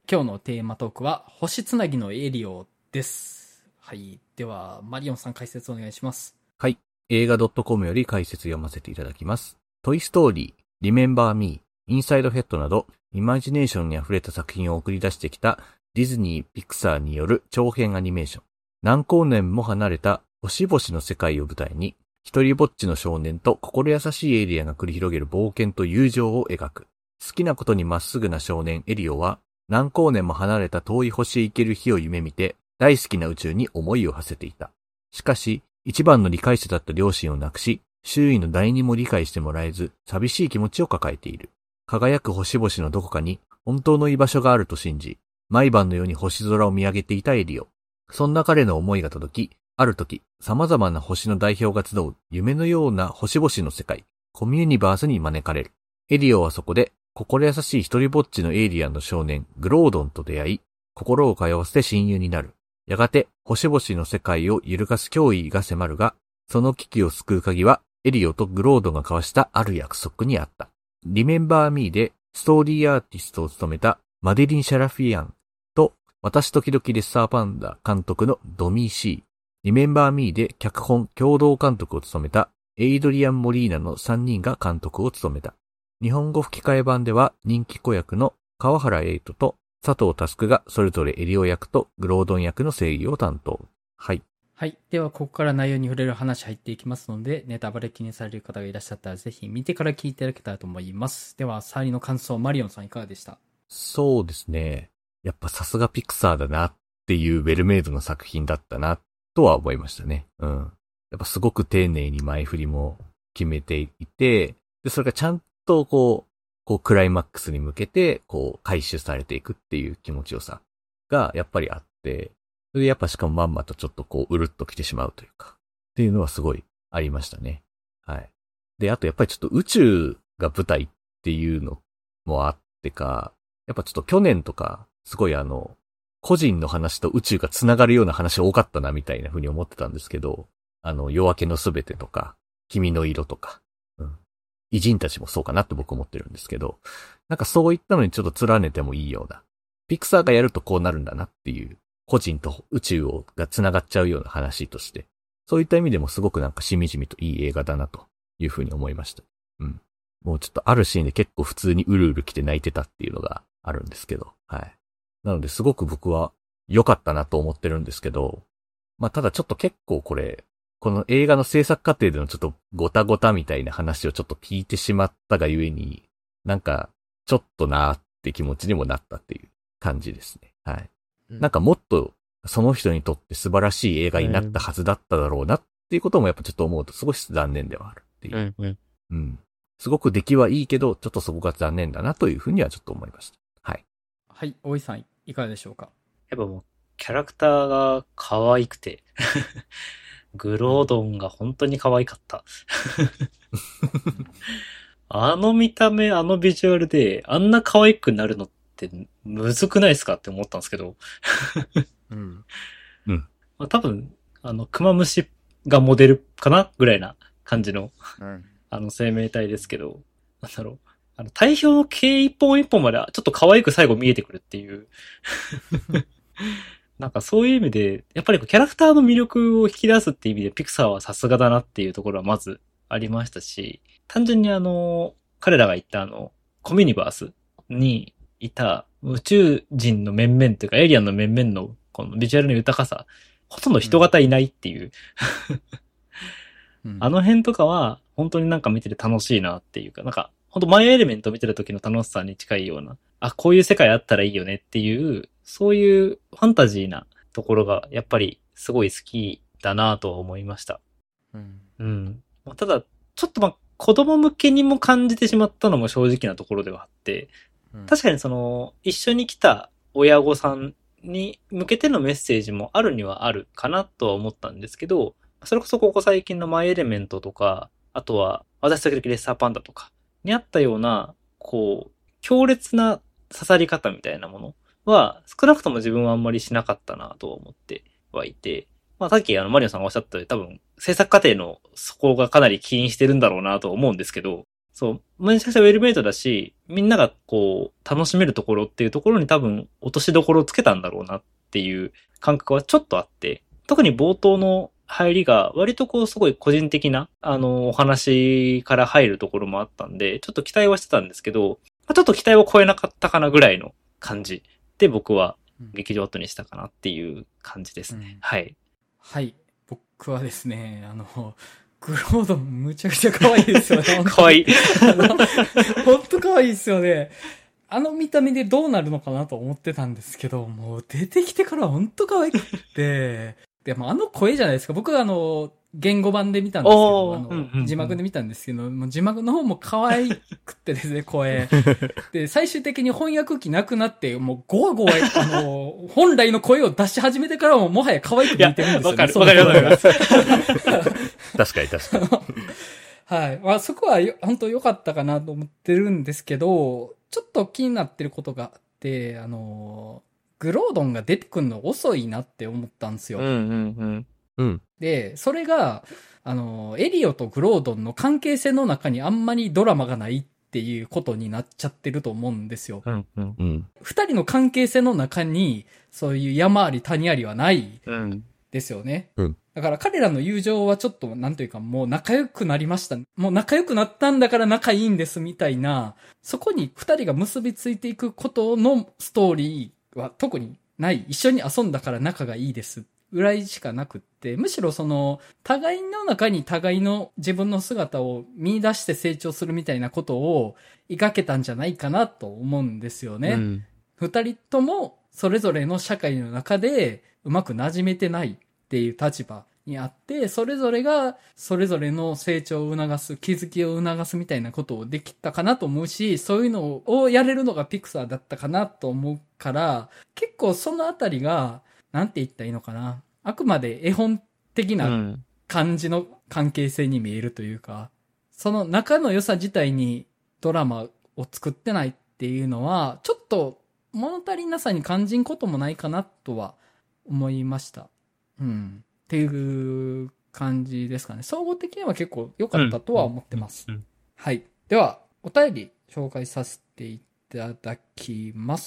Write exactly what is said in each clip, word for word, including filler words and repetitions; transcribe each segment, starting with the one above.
今日のテーマトークは星つなぎのエリオです。はい。では、マリオンさん解説お願いします。 はい。映画 .com より解説読ませていただきます。トイストーリー、リメンバーミー、インサイドヘッドなど、イマジネーションに溢れた作品を送り出してきたディズニー・ピクサーによる長編アニメーション。何光年も離れた星々の世界を舞台に、一人ぼっちの少年と心優しいエイリアンが繰り広げる冒険と友情を描く。好きなことにまっすぐな少年エリオは、何光年も離れた遠い星へ行ける日を夢見て、大好きな宇宙に思いを馳せていた。しかし、一番の理解者だった両親を亡くし、周囲の誰にも理解してもらえず、寂しい気持ちを抱えている。輝く星々のどこかに、本当の居場所があると信じ、毎晩のように星空を見上げていたエリオ。そんな彼の思いが届き、ある時、様々な星の代表が集う夢のような星々の世界、コミュニバースに招かれる。エリオはそこで、心優しい一人ぼっちのエイリアンの少年、グロードンと出会い、心を通わせて親友になる。やがて、星々の世界を揺るがす脅威が迫るが、その危機を救う鍵は、エリオとグロードンが交わしたある約束にあった。リメンバーミーで、ストーリーアーティストを務めたマデリン・シャラフィアンと、私時々レッサーパンダ監督のドミー・シー。リメンバーミーで脚本共同監督を務めたエイドリアン・モリーナのさんにんが監督を務めた。日本語吹き替え版では人気子役の川原瑛斗と佐藤佑がそれぞれエリオ役とグロードン役の声優を担当。はい。 はい。では、ここから内容に触れる話入っていきますので、ネタバレ気にされる方がいらっしゃったらぜひ見てから聞いていただけたらと思います。では、サーリの感想、マリオンさんいかがでした？ そうですね。やっぱさすがピクサーだなっていうウェルメイドの作品だったなとは思いましたね。うん。やっぱすごく丁寧に前振りも決めていて、で、それがちゃんとこう、こうクライマックスに向けて、こう回収されていくっていう気持ちよさがやっぱりあって、それでやっぱしかもまんまとちょっとこううるっと来てしまうというか、っていうのはすごいありましたね。はい。で、あとやっぱりちょっと宇宙が舞台っていうのもあってか、やっぱちょっと去年とか、すごいあの、個人の話と宇宙が繋がるような話多かったなみたいな風に思ってたんですけど、あの、夜明けのすべてとか、君の色とか、うん。偉人たちもそうかなって僕思ってるんですけど、なんかそういったのにちょっと連ねてもいいような、ピクサーがやるとこうなるんだなっていう、個人と宇宙をが繋がっちゃうような話として、そういった意味でもすごくなんかしみじみといい映画だなという風に思いました。うん。もうちょっとあるシーンで結構普通にうるうる来て泣いてたっていうのがあるんですけど、はい。なのですごく僕は良かったなと思ってるんですけど、まあただちょっと結構これ、この映画の制作過程でのちょっとごたごたみたいな話をちょっと聞いてしまったがゆえに、なんかちょっとなーって気持ちにもなったっていう感じですね。はい。うん、なんかもっとその人にとって素晴らしい映画になったはずだっただろうなっていうこともやっぱちょっと思うと少し残念ではあるっていう。 うんうん。 うん。すごく出来はいいけど、ちょっとそこが残念だなというふうにはちょっと思いました。はい。 はい、大井さんいかがでしょうか？ やっぱもうキャラクターが可愛くてグロードンが本当に可愛かったあの見た目、あのビジュアルであんな可愛くなるのってむずくないですかって思ったんですけどうん。うん。 まあ、多分あのクマムシがモデルかなぐらいな感じの、うん、あの生命体ですけど、なんだろう。あの、体表の毛一本一本までちょっと可愛く最後見えてくるっていうなんかそういう意味で、やっぱりキャラクターの魅力を引き出すっていう意味でピクサーはさすがだなっていうところはまずありましたし、単純にあの、彼らが言ったあの、コミュニバースにいた宇宙人の面々というかエイリアンの面々のこのビジュアルの豊かさ、ほとんど人型いないっていう、うん、あの辺とかは本当になんか見てて楽しいなっていうか、なんか本当マイエレメント見てる時の楽しさに近いような、あ、こういう世界あったらいいよねっていう、そういうファンタジーなところがやっぱりすごい好きだなと思いました。うん。うん。ただ、ちょっとまあ子供向けにも感じてしまったのも正直なところではあって、うん、確かにその一緒に来た親御さんに向けてのメッセージもあるにはあるかなとは思ったんですけど、それこそここ最近のマイエレメントとか、あとは私時々レッサーパンダとかにあったような、こう、強烈な刺さり方みたいなものは、少なくとも自分はあんまりしなかったなと思ってはいて、まあさっきあのマリオさんがおっしゃったように多分制作過程のそこがかなり起因してるんだろうなと思うんですけど、 そう、めちゃくちゃウェルメイトだし、みんながこう、楽しめるところっていうところに多分、落としどころをつけたんだろうなっていう感覚はちょっとあって、特に冒頭の入りが割とこうすごい個人的な、あの、お話から入るところもあったんで、ちょっと期待はしてたんですけど、ちょっと期待を超えなかったかなぐらいの感じで僕は劇場後にしたかなっていう感じですね。うん、はい。 はい。僕はですね、あの、グロードンむちゃくちゃ可愛いですよね。 可愛い。 ほんと可愛いですよね。あの見た目でどうなるのかなと思ってたんですけど、もう出てきてからほんと可愛くって、でもあの声じゃないですか。僕はあの、言語版で見たんですけど、あの、うんうんうん、字幕で見たんですけど、もう字幕の方も可愛くってですね、声。で、最終的に翻訳機なくなって、もうゴワゴワ、あの、本来の声を出し始めてからももはや可愛く見えてるんですよね。わかる、 わかる、わかります。 確かに確かに。 はい。まあそこは本当良かったかなと思ってるんですけど、ちょっと気になってることがあって、あの、グロードンが出てくるの遅いなって思ったんですよ。 うんうんうんうん。 で、それが、あの、エリオとグロードンの関係性の中にあんまりドラマがないっていうことになっちゃってると思うんですよ。 うんうんうん。 二人の関係性の中に、そういう山あり谷ありはないですよね。 うん。 だから彼らの友情はちょっと、なんというかもう仲良くなりました。もう仲良くなったんだから仲いいんですみたいな、そこに二人が結びついていくことのストーリーは特にない。一緒に遊んだから仲がいいです。ぐらいしかなくって、むしろその、互いの中に互いの自分の姿を見出して成長するみたいなことを描けたんじゃないかなと思うんですよね。うん、二人ともそれぞれの社会の中でうまく馴染めてないっていう立場にあって、それぞれがそれぞれの成長を促す、気づきを促すみたいなことをできたかなと思うし、そういうのをやれるのがピクサーだったかなと思うから、結構そのあたりが、なんて言ったらいいのかな。あくまで絵本的な感じの関係性に見えるというか、うん、その仲の良さ自体にドラマを作ってないっていうのは、ちょっと物足りなさに感じんこともないかなとは思いました。うん。っていう感じですかね。総合的には結構良かったとは思ってます。うんうんうん、はい。では、お便り紹介させていただきます。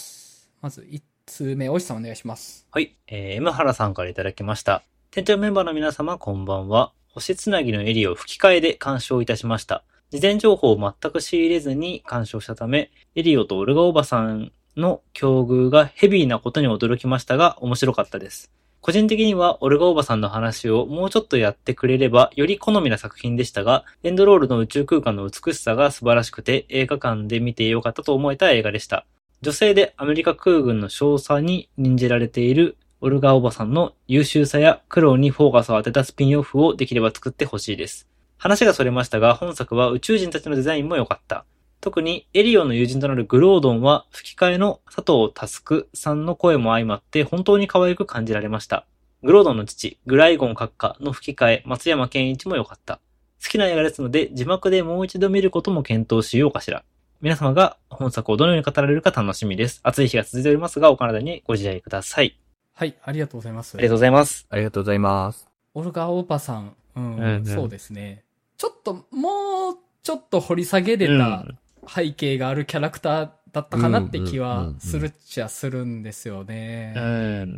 まず、いちつめ、おしさんお願いします。 はい。えー、M 原さんからいただきました。店長メンバーの皆様、こんばんは。星つなぎのエリを吹き替えで鑑賞いたしました。事前情報を全く仕入れずに鑑賞したため、エリオとオルガおばさんの境遇がヘビーなことに驚きましたが、面白かったです。個人的には、オルガおばさんの話をもうちょっとやってくれれば、より好みな作品でしたが、エンドロールの宇宙空間の美しさが素晴らしくて、映画館で見てよかったと思えた映画でした。女性でアメリカ空軍の少佐に任じられているオルガおばさんの優秀さや苦労にフォーカスを当てたスピンオフをできれば作ってほしいです。話がそれましたが、本作は宇宙人たちのデザインも良かった。特にエリオの友人となるグロードンは吹き替えの佐藤佑さんの声も相まって本当に可愛く感じられました。グロードンの父、グライゴン閣下の吹き替え、松山健一も良かった。好きな映画ですので字幕でもう一度見ることも検討しようかしら。皆様が本作をどのように語られるか楽しみです。暑い日が続いておりますが、お体にご自愛ください。 はい、ありがとうございます。 ありがとうございます。 ありがとうございます。 オルガオーパさん、うん、 うんうん、 そうですね。ちょっと、もう、ちょっと掘り下げれた背景があるキャラクターだったかなって気はするっちゃするんですよね。 うん。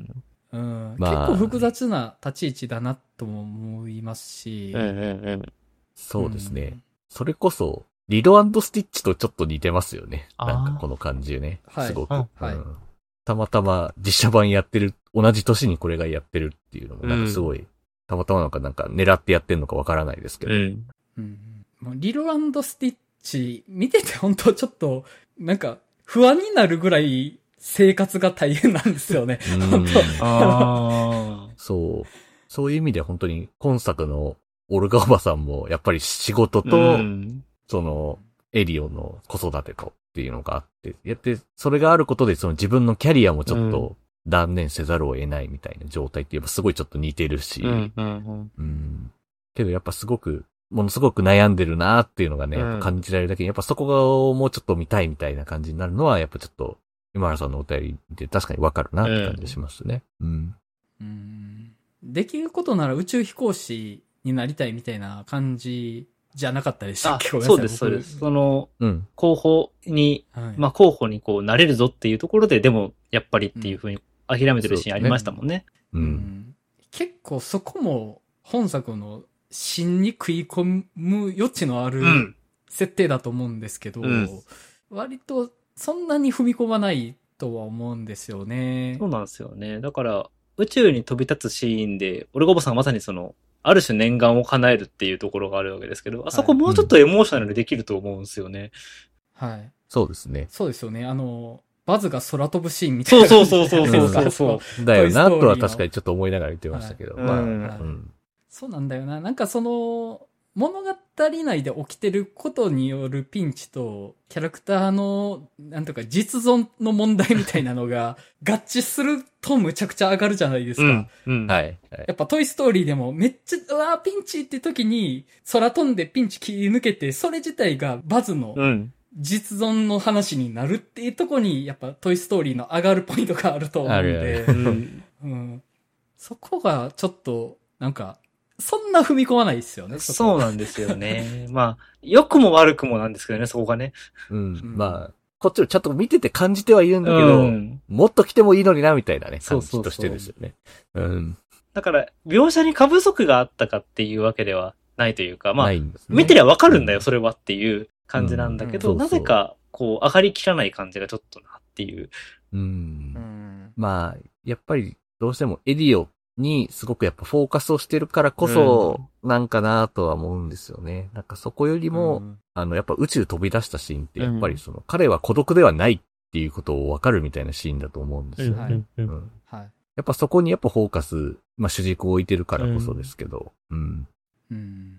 うんまあ、結構複雑な立ち位置だなとも思いますし。 うんうんうん、 そうですね。うん、それこそ、リロ&スティッチとちょっと似てますよね。なんかこの感じね。すごく、はいうん。たまたま実写版やってる、同じ年にこれがやってるっていうのも、なんかすごい、うん、たまたまなんかなんか狙ってやってるのかわからないですけど。 うんうん、リロ&スティッチ、見てて本当ちょっと、なんか不安になるぐらい生活が大変なんですよね。本当あそう。そういう意味で本当に今作のオルガおばさんもやっぱり仕事と、 うんその、エリオの子育てとっていうのがあって、やって、それがあることでその自分のキャリアもちょっと断念せざるを得ないみたいな状態って言えばすごいちょっと似てるし、 うんうんうんうん、けどやっぱすごく、ものすごく悩んでるなーっていうのがね、やっぱ感じられるだけに、やっぱそこがもうちょっと見たいみたいな感じになるのは、やっぱちょっと、今原さんのお便りで確かにわかるなって感じしますね。うん。 うん。できることなら宇宙飛行士になりたいみたいな感じじゃなかったでしたっけ？ごめんなさい。 そうです、そうです。その、うん、候補に、はい、まあ候補にこうなれるぞっていうところで、でもやっぱりっていう風に諦めてるシーンありましたもんね。 うん。うん、結構そこも本作の芯に食い込む余地のある設定だと思うんですけど、うん、割とそんなに踏み込まないとは思うんですよね。 そうなんですよね。だから、宇宙に飛び立つシーンで、オルゴボさんがまさにその、ある種念願を叶えるっていうところがあるわけですけど、はい、あそこもうちょっとエモーショナルにできると思うんですよね。 はい。 そうですね。 そうですよね。あの、バズが空飛ぶシーンみたいな。 そうそうそうそうそうそう。 だよなとは確かにちょっと思いながら言ってましたけど。はい、まあ、うんはい、そうなんだよな。なんかその、物語内で起きてることによるピンチと、キャラクターの、なんとか実存の問題みたいなのが、合致するとむちゃくちゃ上がるじゃないですか。 うんうん、はい。 やっぱトイストーリーでもめっちゃ、うわーピンチって時に、空飛んでピンチ切り抜けて、それ自体がバズの、実存の話になるっていうとこに、やっぱトイストーリーの上がるポイントがあると思うんで、うん、うん、そこがちょっと、なんか、そんな踏み込まないですよね。 そ, そうなんですよね。まあ、良くも悪くもなんですけどね、そこがね。 うん。うん、まあ、こっちをちゃんと見てて感じてはいるんだけど、うん、もっと来てもいいのにな、みたいなね、感じとしてですよね。そうそうそう。うん。 だから、描写に過不足があったかっていうわけではないというか、まあ、ね、見てりゃわかるんだよ、うん、それはっていう感じなんだけど、うんうん、なぜか、こう、上がりきらない感じがちょっとなっていう。 うん。うん、まあ、やっぱり、どうしてもエディオにすごくやっぱフォーカスをしてるからこそ、なんかなとは思うんですよね。なんかそこよりも、うん、あの、やっぱ宇宙飛び出したシーンって、やっぱりその、うん、彼は孤独ではないっていうことをわかるみたいなシーンだと思うんですよね。うん。はい。やっぱそこにやっぱフォーカス、まあ主軸を置いてるからこそですけど、うん。 うん。うん、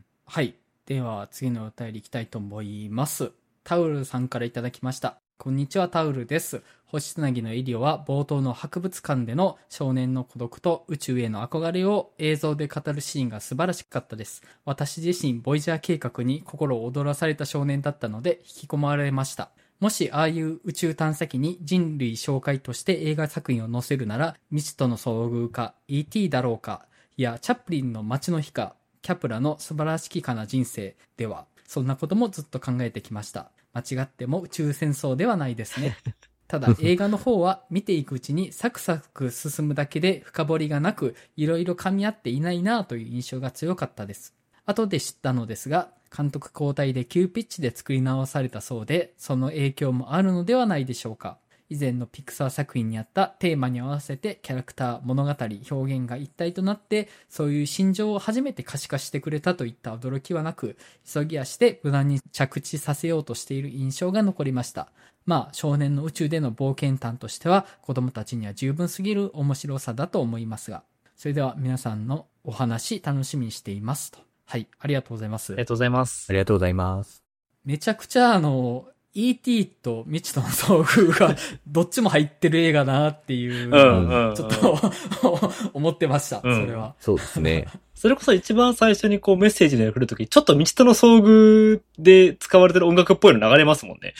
はい。では次のお便りいきたいと思います。タウルさんからいただきました。こんにちは、タウルです。星つなぎのイリオは冒頭の博物館での少年の孤独と宇宙への憧れを映像で語るシーンが素晴らしかったです。私自身ボイジャー計画に心を躍らされた少年だったので引き込まれました。もしああいう宇宙探査機に人類紹介として映画作品を載せるなら、未知との遭遇か イーティー だろうか、いやチャップリンの街の日か、キャプラの素晴らしきかな人生では、そんなこともずっと考えてきました。間違っても宇宙戦争ではないですね。ただ映画の方は見ていくうちにサクサク進むだけで深掘りがなく、いろいろ噛み合っていないなぁという印象が強かったです。後で知ったのですが、監督交代で急ピッチで作り直されたそうで、その影響もあるのではないでしょうか。以前のピクサー作品にあったテーマに合わせてキャラクター、物語、表現が一体となって、そういう心情を初めて可視化してくれたといった驚きはなく、急ぎ足で無難に着地させようとしている印象が残りました。まあ少年の宇宙での冒険探としては子供たちには十分すぎる面白さだと思いますが、それでは皆さんのお話楽しみにしていますと。はい、ありがとうございます。 ありがとうございます。 ありがとうございます。 めちゃくちゃあの イーティー と未知との遭遇がどっちも入ってる映画だなっていうのをちょっと思ってました、うん、それは。 そうですね。 それこそ一番最初にこうメッセージで来るとき、ちょっと未知との遭遇で使われてる音楽っぽいの流れますもんね。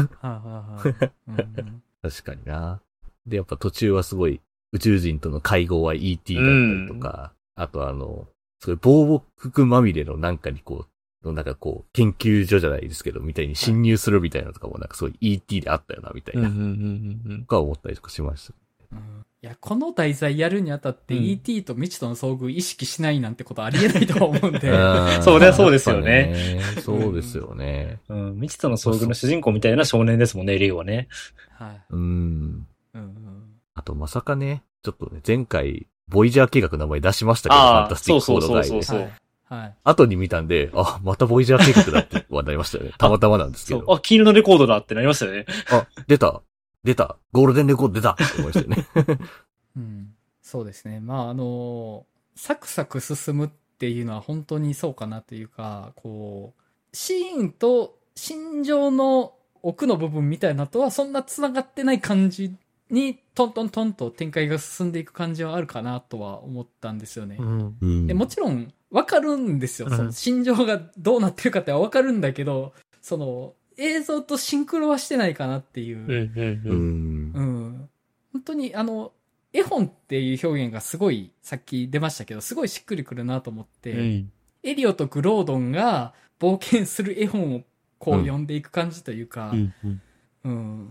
確かにな。で、やっぱ途中はすごい宇宙人との会合は イーティー だったりとか、うん、あとあの、すごい防木まみれのなんかにこう、なんかこう、研究所じゃないですけど、みたいに侵入するみたいなのとかもなんかすごい イーティー であったよな、みたいな。とか思ったりとかしました。 うん、いや、この題材やるにあたって イーティー と未知との遭遇意識しないなんてことありえないと思うんで。 そうね、そうですよね。 そうですよね。 うん。未知との遭遇の主人公みたいな少年ですもんね、リオはね。 はい。うん。うん。あと、まさかね、ちょっとね、前回、ボイジャー計画の名前出しましたけど、ファンタスティックコードガイで。そうそうそうそう。はい。後に見たんで、あ、またボイジャー計画だってはなりましたよね。たまたまなんですけど。 あ、黄色のレコードだってなりましたよね。 あ、出た。出た。ゴールデンレコード出たって思いましたよね。 うん。そうですね。まあ、あの、サクサク進むっていうのは本当にそうかなというか、こう、シーンと心情の奥の部分みたいなとはそんな繋がってない感じにトントントンと展開が進んでいく感じはあるかなとは思ったんですよね。うん、でもちろんわかるんですよ。その心情がどうなってるかってわかるんだけど、その映像とシンクロはしてないかなっていう。うん。うん。本当にあの、絵本っていう表現がすごい、さっき出ましたけど、すごいしっくりくるなと思って、うん、 エリオとグロードンが冒険する絵本をこう読んでいく感じというか、 うんうんうん、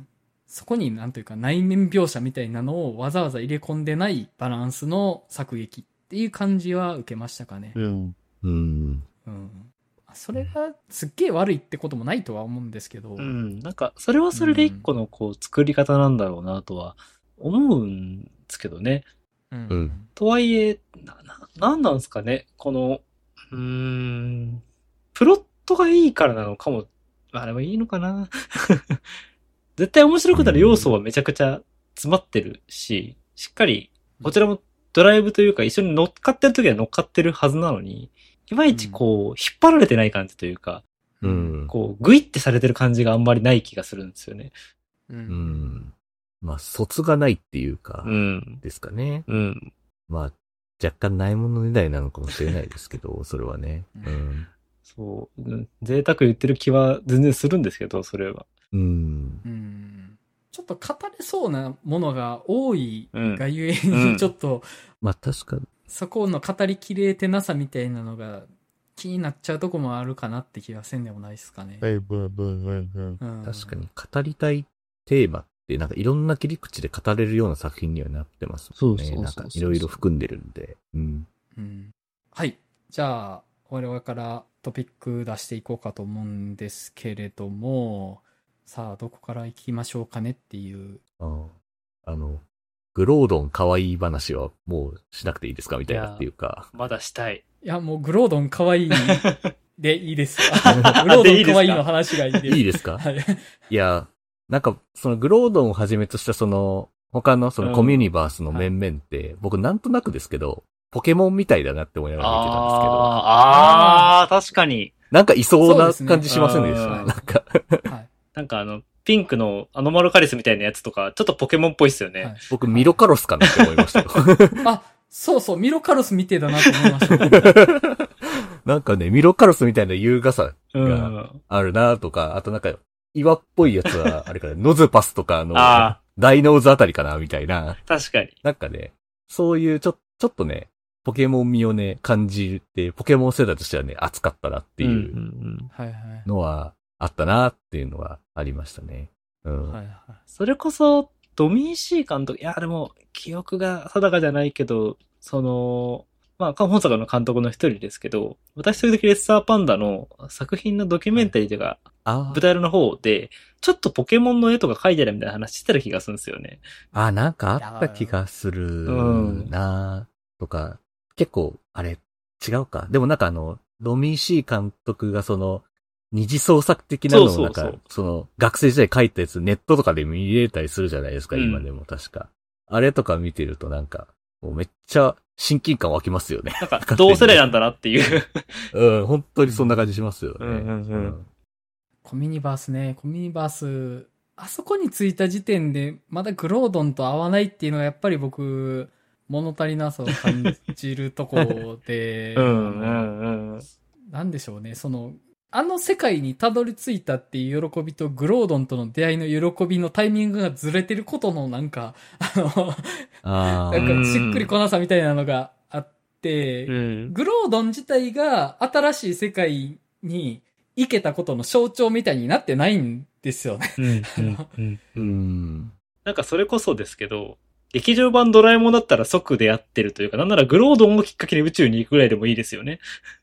そこになんというか内面描写みたいなのをわざわざ入れ込んでないバランスの作劇っていう感じは受けましたかね。 うん。 うん。 うん。それがすっげえ悪いってこともないとは思うんですけど。 うん。なんか、それはそれで一個のこう、作り方なんだろうなとは思うんですけどね。 うん。 うんとはいえ、な、な、なんなんですかね。この、うーん、プロットがいいからなのかも、あれもいいのかな。絶対面白くなる要素はめちゃくちゃ詰まってるし、しっかり、こちらもドライブというか一緒に乗っかってる時は乗っかってるはずなのに、いまいちこう、引っ張られてない感じというか、 うん。 こう、グイってされてる感じがあんまりない気がするんですよね。 う。 うんん。まあ、卒がないっていうか、 うん。 ですかね。 うん。 まあ、若干ないものねだりなのかもしれないですけど、それはね。 ううんん。 そう、うん贅沢言ってる気は全然するんですけど、それは。 うんう。ん。ちょっと語れそうなものが多いうん。 がゆえうんに、ちょっと、 まあ、確かに。 そこの語りきれてなさみたいなのが気になっちゃうとこもあるかなって気がせんでもないですかね。うん確かに語りたいテーマって、なんかいろんな切り口で語れるような作品にはなってますもんね。 そうそうそうそうなんかいろいろ含んでるんで。うん。 うん。はい。じゃあ、我々からトピック出していこうかと思うんですけれども、さあ、どこから行きましょうかねっていう。 ああの、グロードン可愛い話はもうしなくていいですかみたいなっていうか。 まだしたい。 いや、もうグロードン可愛いでいいです。グロードン可愛いの話がいいです。 いいですかはい。 いや、なんか、そのグロードンをはじめとしたその、他のそのコミュニバースの面々って、僕なんとなくですけど、ポケモンみたいだなって思いながら見てたんですけど、 あーあー、確かに。 なんかいそうなそうですね感じしませんでした、 うんなんか、 はい。 なんかあの、ピンクのアノマルカリスみたいなやつとか、ちょっとポケモンっぽいっすよね。 はい僕ミロカロスかなって思いましたよ。 あ、そうそう、ミロカロスみてえだなと思いました。 なんかね、ミロカロスみたいな優雅さうん。 があるなとか、あとなんか、岩っぽいやつは、あれかな、ノズパスとかの、 あダイノーズあたりかなみたいな。 確かに。 なんかね、そういうちょ、ちょっとね、ポケモン味をね、感じて、ポケモン世代としてはね、熱かったなっていんううんはいはい。 のはあったなっていうのはありましたね。うん。 はいはい。 それこそ、ドミーシー監督、いや、でも、記憶が定かじゃないけど、その、まあ、本作の監督の一人ですけど、私時々レッサーパンダの作品のドキュメンタリーというか、 あ舞台の方で、ちょっとポケモンの絵とか描いてあるみたいな話してた気がするんですよね。 あ、なんかあった気がするなとか、結構、あれ、違うか。でもなんかあの、ドミーシー監督がその、二次創作的なのをなんか、 そうそうそうその、学生時代書いたやつネットとかで見れたりするじゃないですか、 うん今でも確か。あれとか見てるとなんか、もうめっちゃ親近感湧きますよね。 なんか、同世代なんだなっていう。 うん、本当にそんな感じしますよね。 うんうんうんコミュニバースね、コミュニバース、あそこに着いた時点で、まだグロードンと合わないっていうのがやっぱり僕、物足りなさを感じるとこで、 うんうんうん。 なんでしょうね、その、あの世界にたどり着いたっていう喜びとグロードンとの出会いの喜びのタイミングがずれてることのなんか、あの、 ああ、 なんかしっくりこなさみたいなのがあって、 うん。 グロードン自体が新しい世界に行けたことの象徴みたいになってないんですよね。 うんうんうんう。ん。 なんかそれこそですけど、劇場版ドラえもんだったら即出会ってるというか、なんならグロードンをきっかけに宇宙に行くぐらいでもいいですよね。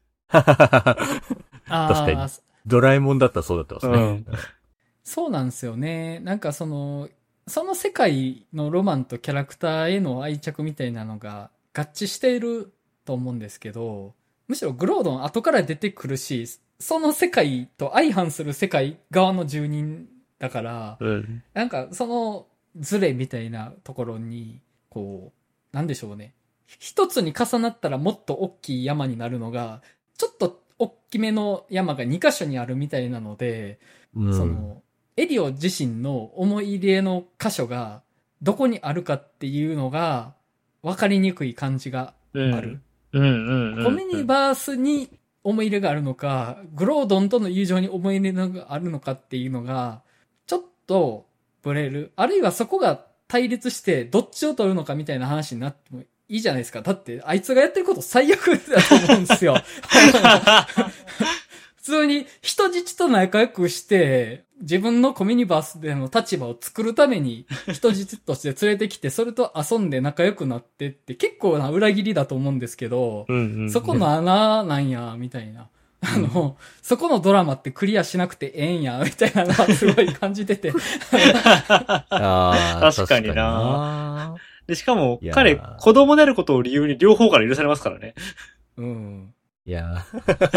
あ確かにードラえもんだったらそうだったますね。 うんそうなんですよね。なんかその、その世界のロマンとキャラクターへの愛着みたいなのが合致していると思うんですけど、むしろグロードン後から出てくるし、その世界と相反する世界側の住人だから、 うん。 なんかそのズレみたいなところに、こう、なんでしょうね。一つに重なったらもっと大きい山になるのが、ちょっと大きめの山がに箇所にあるみたいなので、 うんその、エリオ自身の思い入れの箇所がどこにあるかっていうのが分かりにくい感じがうん。 ある。 うんうんうん。 コミュニバースに思い入れがあるのか、グロードンとの友情に思い入れがあるのかっていうのが、ちょっとブレる。あるいはそこが対立してどっちを取るのかみたいな話になってもいいじゃないですか。だって、あいつがやってること最悪だと思うんですよ。普通に人質と仲良くして、自分のコミュニバースでの立場を作るために人質として連れてきて、それと遊んで仲良くなってって結構な裏切りだと思うんですけど、 うんうんうん、 そこの穴なんや、みたいな。あの、うん、そこのドラマってクリアしなくてええんや、みたいなのはすごい感じてて。 あ確かにな。で、しかも、彼、子供であることを理由に両方から許されますからね。 うん。 いや。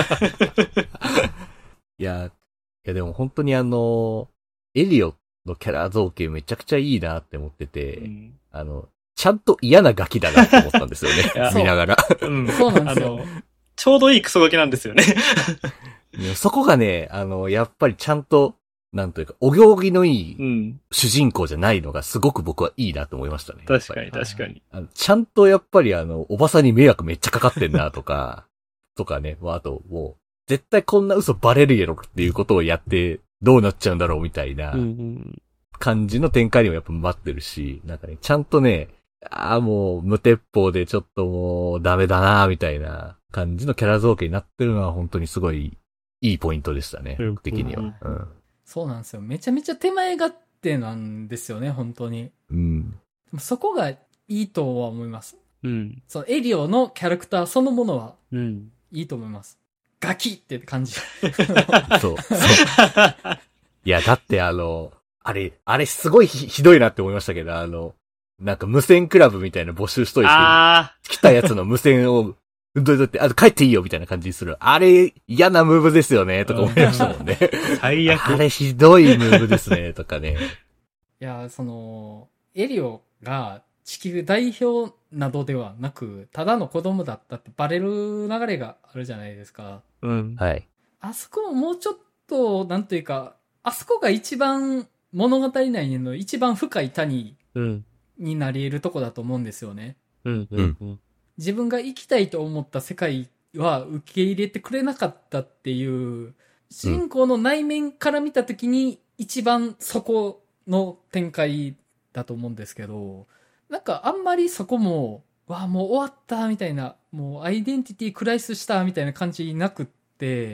いや、いやでも本当にあの、エリオのキャラ造形めちゃくちゃいいなって思ってて、うん、あの、ちゃんと嫌なガキだなって思ったんですよね。見ながら。 うん、そうなんですよ。 ちょうどいいクソガキなんですよね。 そこがね、あの、やっぱりちゃんと、なんというか、お行儀のいい主人公じゃないのがすごく僕はいいなと思いましたね。 確かに確かに。 あのちゃんとやっぱりあの、おばさんに迷惑めっちゃかかってんなとか、とかね、あともう、絶対こんな嘘バレるやろっていうことをやってどうなっちゃうんだろうみたいな感じの展開にもやっぱ待ってるし、なんかね、ちゃんとね、ああもう無鉄砲でちょっともうダメだなみたいな感じのキャラ造形になってるのは本当にすごいいいポイントでしたね、僕的には、うん。 そうなんですよ。めちゃめちゃ手前勝手なんですよね、本当に。 うん。 でもそこがいいとは思います。 うん。 そのエリオのキャラクターそのものは、 うん。 いいと思います。ガキって感じ。 そう。そう。いや、だってあの、あれ、あれすごい ひ, ひどいなって思いましたけど、あの、なんか無線クラブみたいな募集しといて、来たやつの無線を、どうどうって、あと帰っていいよみたいな感じにする。あれ、嫌なムーブですよね、とか思いましたもんね。 最悪。 あれひどいムーブですね、とかね。 いや、その、エリオが地球代表などではなく、ただの子供だったってバレる流れがあるじゃないですか。 うん。 はい。 あそこももうちょっと、なんというか、あそこが一番物語内の一番深い谷になり得るとこだと思うんですよね。 うんうんうん。 自分が生きたいと思った世界は受け入れてくれなかったっていう、主人公の内面から見たときに一番そこの展開だと思うんですけど、なんかあんまりそこも、わあもう終わったみたいな、もうアイデンティティクライスしたみたいな感じなくって、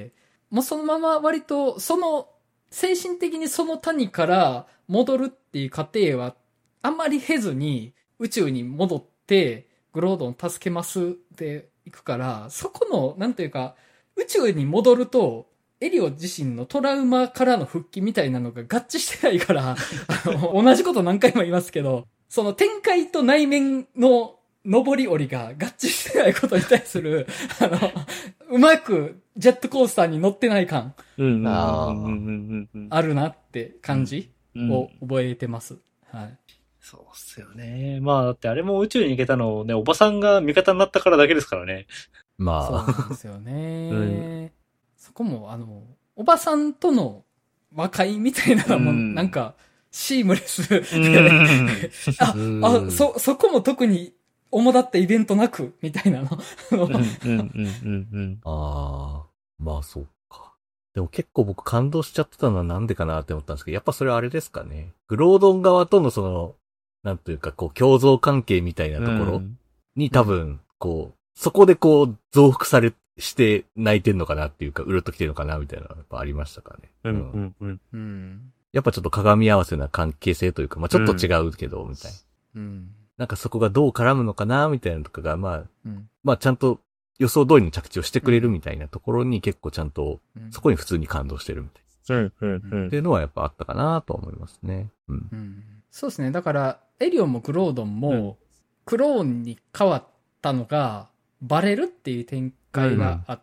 もうそのまま割とその精神的にその谷から戻るっていう過程はあんまり経ずに宇宙に戻ってグロードン助けますで行くから、そこのなんていうか宇宙に戻るとエリオ自身のトラウマからの復帰みたいなのが合致してないからあの同じこと何回も言いますけど、その展開と内面の上り下りが合致してないことに対するあのうまくジェットコースターに乗ってない感あるなって感じを覚えてます、うんうん、はい。 そうっすよね。まあだってあれも宇宙に行けたのね、おばさんが味方になったからだけですからね。 まあそうなんですよね、うん、そこもあのおばさんとの和解みたいなのもなんかシームレスで、うん、ああそそこも特に主だったイベントなくみたいなのうんうんうんうんうん。 ああ、まあそうか。でも結構僕感動しちゃってたのはなんでかなって思ったんですけど、やっぱそれはあれですかね。グロードン側とのその、なんというかこう共存関係みたいなところに、うん、多分、こう、そこでこう増幅され、して泣いてんのかなっていうか、うるっときてるのかなみたいなのはやっぱありましたかね。 うんうんうんうん。 やっぱちょっと鏡合わせな関係性というか、まあちょっと違うけど、うん、みたいな。 うん。 なんかそこがどう絡むのかなみたいなのとかが、まあ、 うん、 まあちゃんと予想通りの着地をしてくれるみたいなところに結構ちゃんと、そこに普通に感動してるみたいな。 うんうんうん。 っていうのはやっぱあったかなと思いますね。うん。 うん、そうですね。だから、エリオンもグロードンも、クローンに変わったのが、バレるっていう展開があって、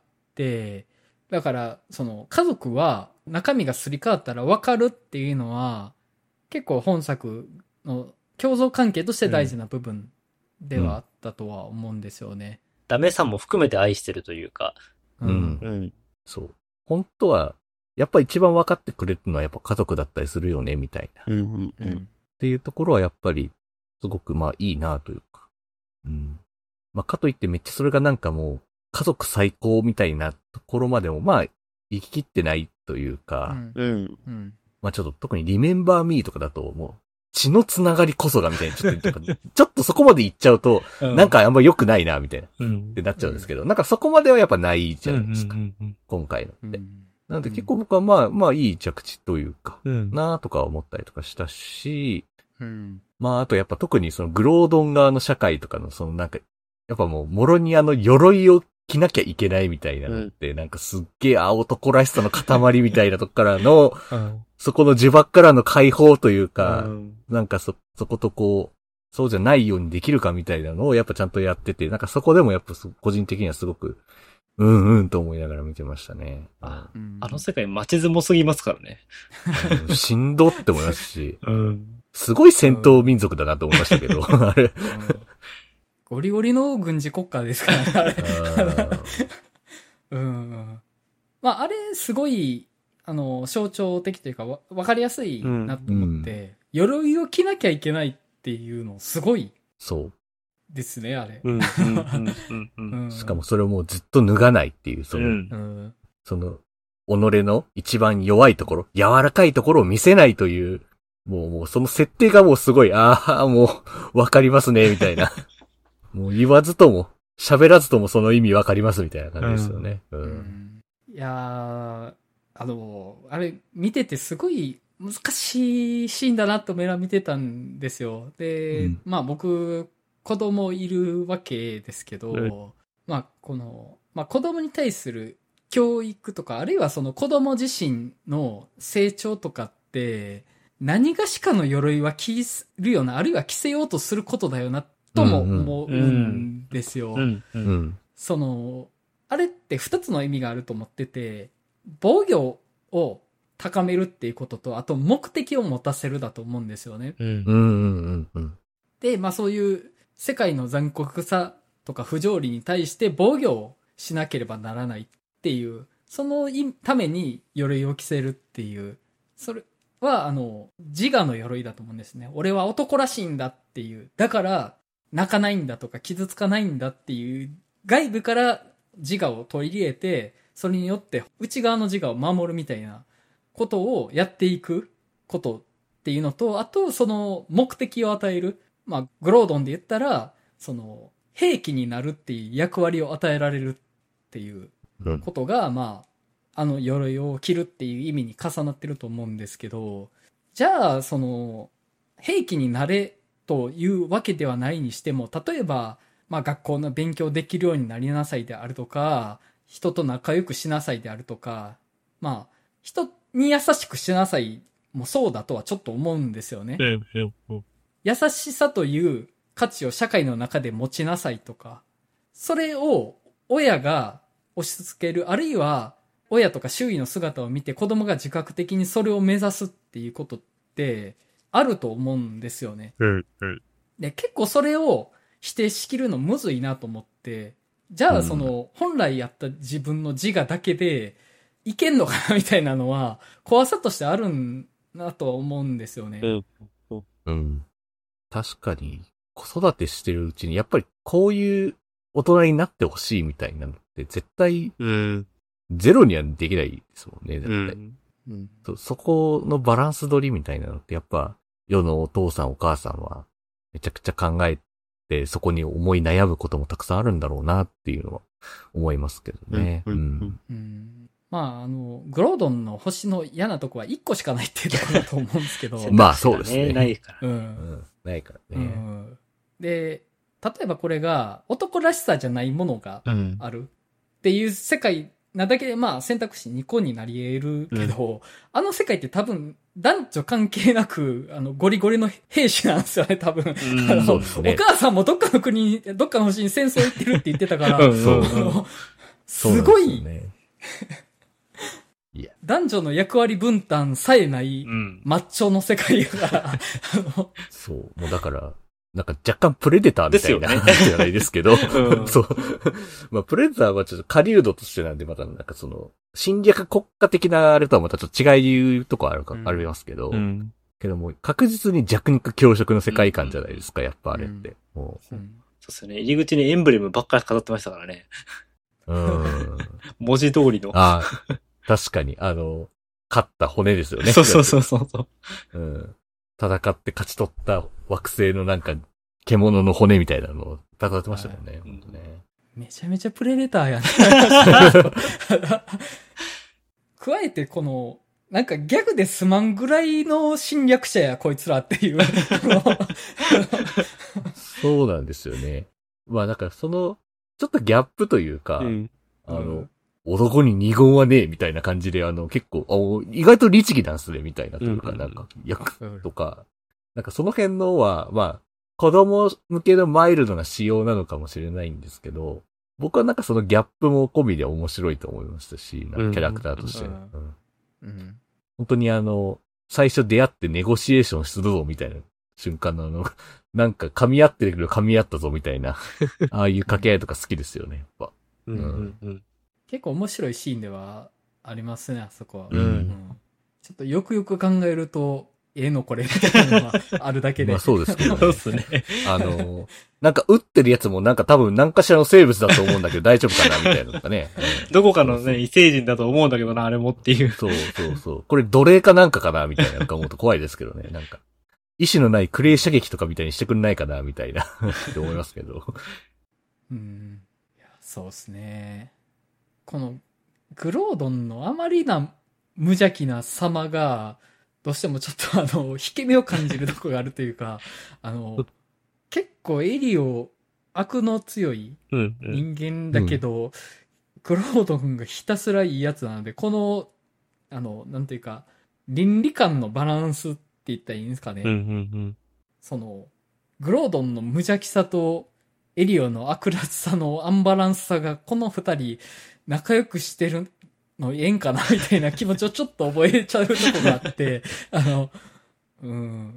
うん、だから、その、家族は中身がすり替わったら分かるっていうのは、結構本作の共存関係として大事な部分ではあったとは思うんですよね。 うん、ダメさんも含めて愛してるというか。 うん。うん。そう。本当は、やっぱ一番分かってくれるのはやっぱ家族だったりするよね、みたいな。 うんうんうん。 っていうところはやっぱり、すごくまあいいなというか。うん。まあかといってめっちゃそれがなんかもう、家族最高みたいなところまでもまあ、生き切ってないというか。 うん。 うん。 まあちょっと特にリメンバーミーとかだともう、 血のつながりこそがみたいな、ちょっと、ちょっとそこまで行っちゃうと、 うん、 なんかあんま良くないな、みたいな、 うん、 ってなっちゃうんですけど、なんかそこまではやっぱないじゃないですか。 うんうんうんうん、 今回のって。 うんなので結構僕はまあ、まあいい着地というか、 うん、 なぁとか思ったりとかしたし、 うん、 まああとやっぱ特にそのグロードン側の社会とかのそのなんか、やっぱもう、もろにあの鎧を着なきゃいけないみたいなのって、うん、なんかすっげえ青男らしさの塊みたいなとこからの、うん、そこの呪縛からの解放というか、うん、なんかそ、そことこう、そうじゃないようにできるかみたいなのをやっぱちゃんとやってて、なんかそこでもやっぱ個人的にはすごく、うんうんと思いながら見てましたね。 あ, あの世界街相撲すぎますからね。 うん、しんどって思いますし、 うん、 すごい戦闘民族だなと思いましたけど、うん、あれ、うん。 ゴリゴリの軍事国家ですからね、あれ。うん。まあ、あれ、すごい、あの、象徴的というか、わ、わかりやすいなと思って、うん、鎧を着なきゃいけないっていうの、すごい。 そう。 ですね、あれ。 うんうんうんうん、 しかもそれをもうずっと脱がないっていう、その、うん、その、己の一番弱いところ、柔らかいところを見せないという、もう、もうその設定がもうすごい、ああ、もう、わかりますね、みたいな。もう言わずとも、喋らずともその意味わかりますみたいな感じですよね。うんうん、 いやー、あの、あれ見ててすごい難しいシーンだなとメラ見てたんですよ。で、うん、まあ僕、子供いるわけですけど、うん、まあこの、まあ子供に対する教育とか、あるいはその子供自身の成長とかって、何がしかの鎧は着るよな、あるいは着せようとすることだよな、とも思うんですよ。 うんうんうん、 その、あれって二つの意味があると思ってて、防御を高めるっていうことと、あと目的を持たせるだと思うんですよね。 うんうんうん、 で、まあそういう世界の残酷さとか不条理に対して防御をしなければならないっていう、そのために鎧を着せるっていう、それはあの、自我の鎧だと思うんですね。俺は男らしいんだっていう。だから、泣かないんだとか傷つかないんだっていう外部から自我を取り入れて、それによって内側の自我を守るみたいなことをやっていくことっていうのと、あとその目的を与える。まあ、グロードンで言ったら、その兵器になるっていう役割を与えられるっていうことが、うん、まあ、あの鎧を着るっていう意味に重なってると思うんですけど、じゃあその兵器になれというわけではないにしても、例えば、まあ学校の勉強できるようになりなさいであるとか、人と仲良くしなさいであるとか、まあ、人に優しくしなさいもそうだとはちょっと思うんですよね。優しさという価値を社会の中で持ちなさいとか、それを親が押し付ける、あるいは親とか周囲の姿を見て子供が自覚的にそれを目指すっていうことって、あると思うんですよね。 うんうん、 で、結構それを否定しきるのむずいなと思って、じゃあその、本来やった自分の自我だけでいけんのかなみたいなのは怖さとしてあるんなとは思うんですよね。 うんうん、確かに子育てしてるうちにやっぱりこういう大人になってほしいみたいなのって絶対ゼロにはできないですもんね。だって、うんうん、そ, そこのバランス取りみたいなのってやっぱ世のお父さんお母さんはめちゃくちゃ考えてそこに思い悩むこともたくさんあるんだろうなっていうのは思いますけどね。うんうんうん、まああのグロードンの星の嫌なとこはいっこしかないっていうところだと思うんですけどまあそうですね。 ないから、 うんうん、 ないからね、 うん。で例えばこれが男らしさじゃないものがあるっていう世界なだけで、まあ選択肢にこになり得るけど、うん、あの世界って多分男女関係なく、あのゴリゴリの兵士なんですよね、多分。うん、あの、ね、お母さんもどっかの国に、どっかの星に戦争行ってるって言ってたから、うん、そうすごい、ね、男女の役割分担さえない、マッチョの世界が、 そう、もうだから、なんか若干プレデターみたいな話じゃないですけど、うん、そう。まあプレデターはちょっと狩人としてなんでまたなんかその、侵略国家的なあれとはまたちょっと違い言うとこあるか、うん、ありますけど、うん、けども確実に弱肉強食の世界観じゃないですか、やっぱあれって。うん、もう、うん、 そうですよね。入り口にエンブレムばっかり飾ってましたからね。 うん。 文字通りの。 ああ、確かに、あの、勝った骨ですよね。 そうそうそうそう。 うん。 戦って勝ち取った惑星のなんか、獣の骨みたいなのを戦ってましたもんね。はい、本当ね。 めちゃめちゃプレデターやね。加えてこの、なんかギャグで済まんぐらいの侵略者やこいつらっていう。 そうなんですよね。まあだからその、ちょっとギャップというか、うん、あの、うん、男に二言はねえみたいな感じで、あの結構、あ意外と律儀なんすねみたいなというか、うん、なんか、役とか、なんかその辺のは、まあ、子供向けのマイルドな仕様なのかもしれないんですけど、僕はなんかそのギャップも込みで面白いと思いましたし、なんかキャラクターとして。うんうんうん、本当にあの、最初出会ってネゴシエーションするぞみたいな瞬間のあの、なんか噛み合ってるけど噛み合ったぞみたいな、ああいう掛け合いとか好きですよね、やっぱ。うんうんうん、 結構面白いシーンではありますね、あそこは。うんうん、ちょっとよくよく考えると、ええのこれみたいなのがあるだけで。 まあそうですけどね。 そうですね。 あの、なんか撃ってるやつもなんか多分何かしらの生物だと思うんだけど大丈夫かなみたいなのとかね。 どこかのね、異星人だと思うんだけどな、あれもっていう。 そうそうそう。これ奴隷かなんかかなみたいなのか思うと怖いですけどね。なんか、意志のないクレイ射撃とかみたいにしてくんないかなみたいなって思いますけど。 うん。いや、そうですね。この、グロードンのあまりな無邪気な様が、どうしてもちょっとあの、引け目を感じるとこがあるというか、あの、結構エリオ、悪の強い人間だけど、うんうん、グロードンがひたすらいいやつなので、この、あの、なんていうか、倫理観のバランスって言ったらいいんですかね。 うんうんうん、 その、グロードンの無邪気さと、エリオの悪辣さのアンバランスさが、この二人、仲良くしてるのええんかなみたいな気持ちをちょっと覚えちゃうとこがあって、あの、うん。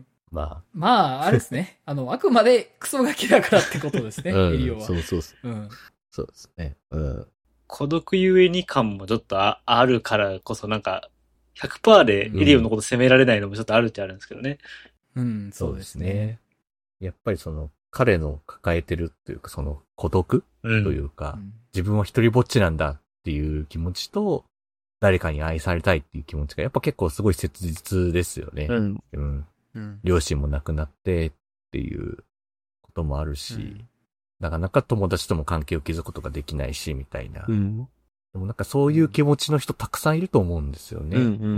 まあ。 まあ、あれですね。あの、あくまでクソガキだからってことですね、 うん、 エリオは。 そうそうそう。 うん。 そうですね。うん。 孤独ゆえに感もちょっと あ, あるからこそなんか、ひゃくパーセント でエリオのこと責められないのもちょっとあるっちゃあるんですけどね。 うん、うん、そうですね。そうですね。 やっぱりその、彼の抱えてるっていうか、その孤独というか、うん、自分は一人ぼっちなんだっていう気持ちと、誰かに愛されたいっていう気持ちがやっぱ結構すごい切実ですよね。うん。うんうん、両親も亡くなってっていうこともあるし、うん、なかなか友達とも関係を築くことができないし、みたいな。うん、でもなんかそういう気持ちの人たくさんいると思うんですよね。うんうんうんうん、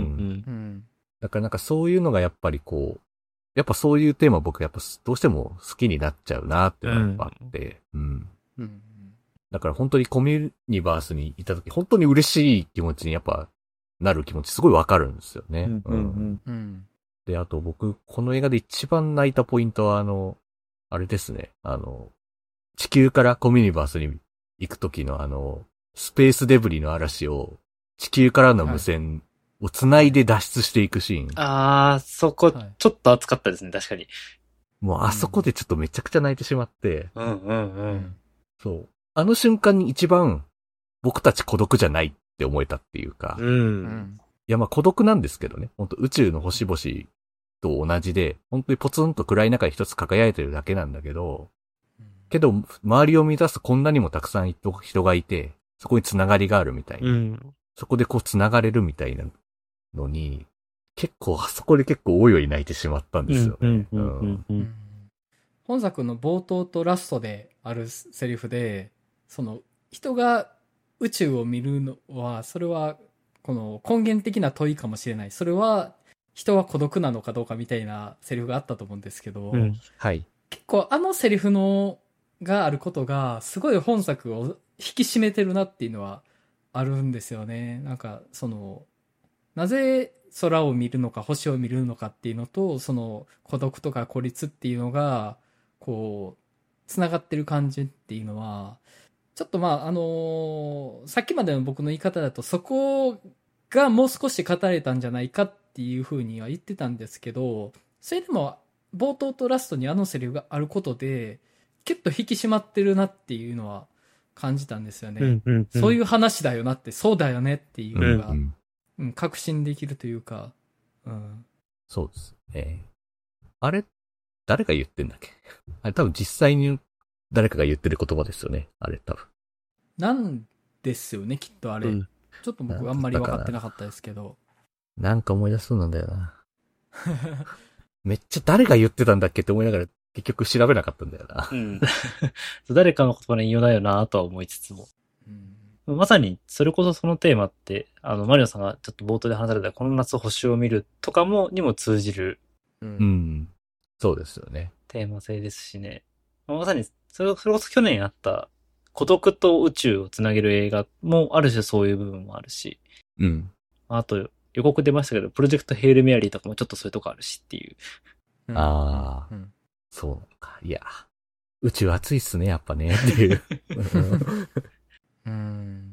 だからなんかそういうのがやっぱりこう、やっぱそういうテーマ僕やっぱどうしても好きになっちゃうなっていうのがやっぱあって、うん。うんうんだから本当にコミュニバースにいたとき、本当に嬉しい気持ちにやっぱなる気持ちすごいわかるんですよね。うんうんうん、で、あと僕、この映画で一番泣いたポイントはあの、あれですね。あの、地球からコミュニバースに行くときのあの、スペースデブリの嵐を地球からの無線を繋いで脱出していくシーン。はい、 あー、そこ、ちょっと熱かったですね、確かに。 もうあそこでちょっとめちゃくちゃ泣いてしまって。 うんうんうん。 そう。あの瞬間に一番僕たち孤独じゃないって思えたっていうか。うん。いやまあ孤独なんですけどね。本当宇宙の星々と同じで、本当にポツンと暗い中に一つ輝いてるだけなんだけど、けど周りを満たすこんなにもたくさん人がいて、そこに繋がりがあるみたいな。うん、そこでこう繋がれるみたいなのに、結構あそこで結構おいおい泣いてしまったんですよね。 本作の冒頭とラストであるセリフで、その人が宇宙を見るのは、それはこの根源的な問いかもしれない。それは人は孤独なのかどうかみたいなセリフがあったと思うんですけど、うん、 はい。 結構あのセリフのがあることがすごい本作を引き締めてるなっていうのはあるんですよね。なんかそのなぜ空を見るのか星を見るのかっていうのと、その孤独とか孤立っていうのがこうつながってる感じっていうのは、ちょっとまああのー、さっきまでの僕の言い方だとそこがもう少し語れたんじゃないかっていうふうには言ってたんですけど、それでも冒頭とラストにあのセリフがあることでキュッと引き締まってるなっていうのは感じたんですよね、うんうんうん、そういう話だよなって、そうだよねっていうのが、うんうん、確信できるというか、うん、 そうですね。あれ誰が言ってんだっけ？あれ多分実際に誰かが言ってる言葉ですよね。あれ多分。 なんですよね、きっとあれ。うん、ちょっと僕あんまり分かってなかったですけど。 なんか思い出しそうなんだよな。 めっちゃ誰が言ってたんだっけって思いながら結局調べなかったんだよな。 うん。誰かの言葉の引用だよなとは思いつつも。うん、まさに、それこそそのテーマって、あの、マリオさんがちょっと冒頭で話されたこの夏星を見るとかも、にも通じる。 うん。うん、そうですよね。 テーマ性ですしね。まさに、それ、それこそ去年あった孤独と宇宙をつなげる映画もある種そういう部分もあるし。 うん。 あと、予告出ましたけど、プロジェクトヘイルメアリーとかもちょっとそういうとこあるしっていう。 うん、ああ、うん、そうか。いや、宇宙暑いっすね、やっぱね、っていう。 うん。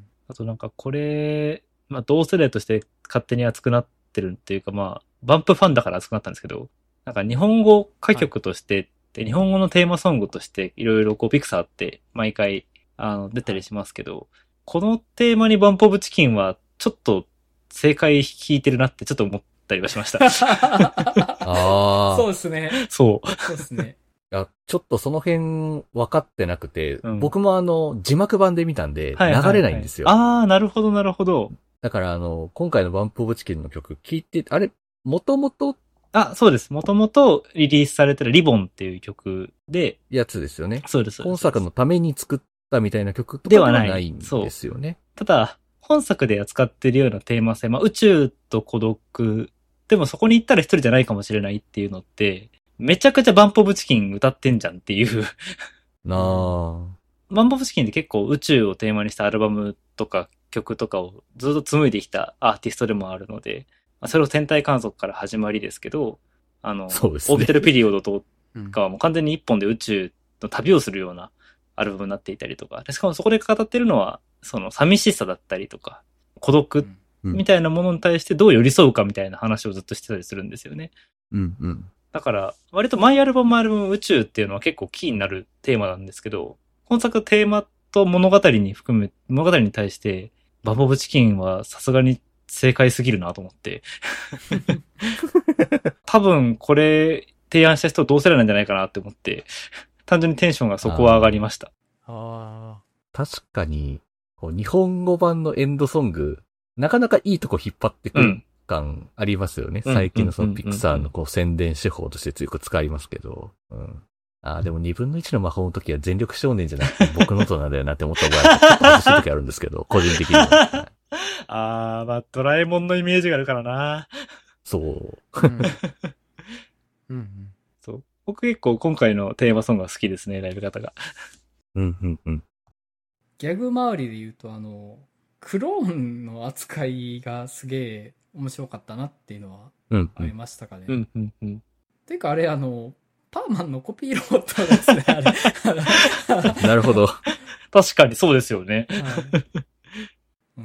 あとなんかこれ、まあ同世代として勝手に熱くなってるっていうか、まあ、バンプファンだから熱くなったんですけど、なんか日本語歌曲として、はい、で日本語のテーマソングとしていろいろこうピクサーって毎回あの出たりしますけど、このテーマにバンプオブチキンはちょっと正解弾いてるなってちょっと思ったりはしました。 ああ。 そうですね。 そう。 そうですね。 いや、ちょっとその辺分かってなくて、うん、僕もあの、字幕版で見たんで、流れないんですよ。 はいはいはい、ああ、なるほどなるほど。 だからあの、今回のバンプオブチキンの曲聴いて、あれ、もともとあ、そうです。もともとリリースされてるリボンっていう曲で。 やつですよね。 そうです。 本作のために作ったみたいな曲とかではないんですよね。 ただ、本作で扱ってるようなテーマ性、まあ宇宙と孤独、でもそこに行ったら一人じゃないかもしれないっていうのって、めちゃくちゃバンプオブチキン歌ってんじゃんっていうなぁ。 バンプオブチキンって結構宇宙をテーマにしたアルバムとか曲とかをずっと紡いできたアーティストでもあるので、それを天体観測から始まりですけど、あの、 そうですね、 オービタルピリオドとかはもう完全に一本で宇宙の旅をするようなアルバムになっていたりとか、しかもそこで語ってるのは、その寂しさだったりとか、孤独みたいなものに対してどう寄り添うかみたいな話をずっとしてたりするんですよね。 うんうん。 だから、割とマイアルバムマイアルバム宇宙っていうのは結構キーになるテーマなんですけど、本作テーマと物語に含め、物語に対して、バンプオブチキンはさすがに正解すぎるなと思って。多分これ提案した人同世代なんじゃないかなって思って、単純にテンションがそこは上がりました。 ああ。確かに、こう日本語版のエンドソング、なかなかいいとこ引っ張ってくる感ありますよね。うん、最近のそのピクサーのこう宣伝手法として強く使いますけど。うん、ああ、でもにぶんのいちの魔法の時は全力少年じゃなくて僕のとなんだよなって思った覚えがちょっと外してる時あるんですけど、個人的には。 ああ、まあドラえもんのイメージがあるからな。 そう。 うんうん、 そう。僕結構今回のテーマソングが好きですね、ライブ方が。 うんうんうん。 ギャグ周りで言うと、あの、クローンの扱いがすげえ面白かったなっていうのはありましたかね。 うんうんうん。 ていうかあれ、あの、パーマンのコピーロボットですね、あれ。なるほど。 確かにそうですよね。 はい、うん。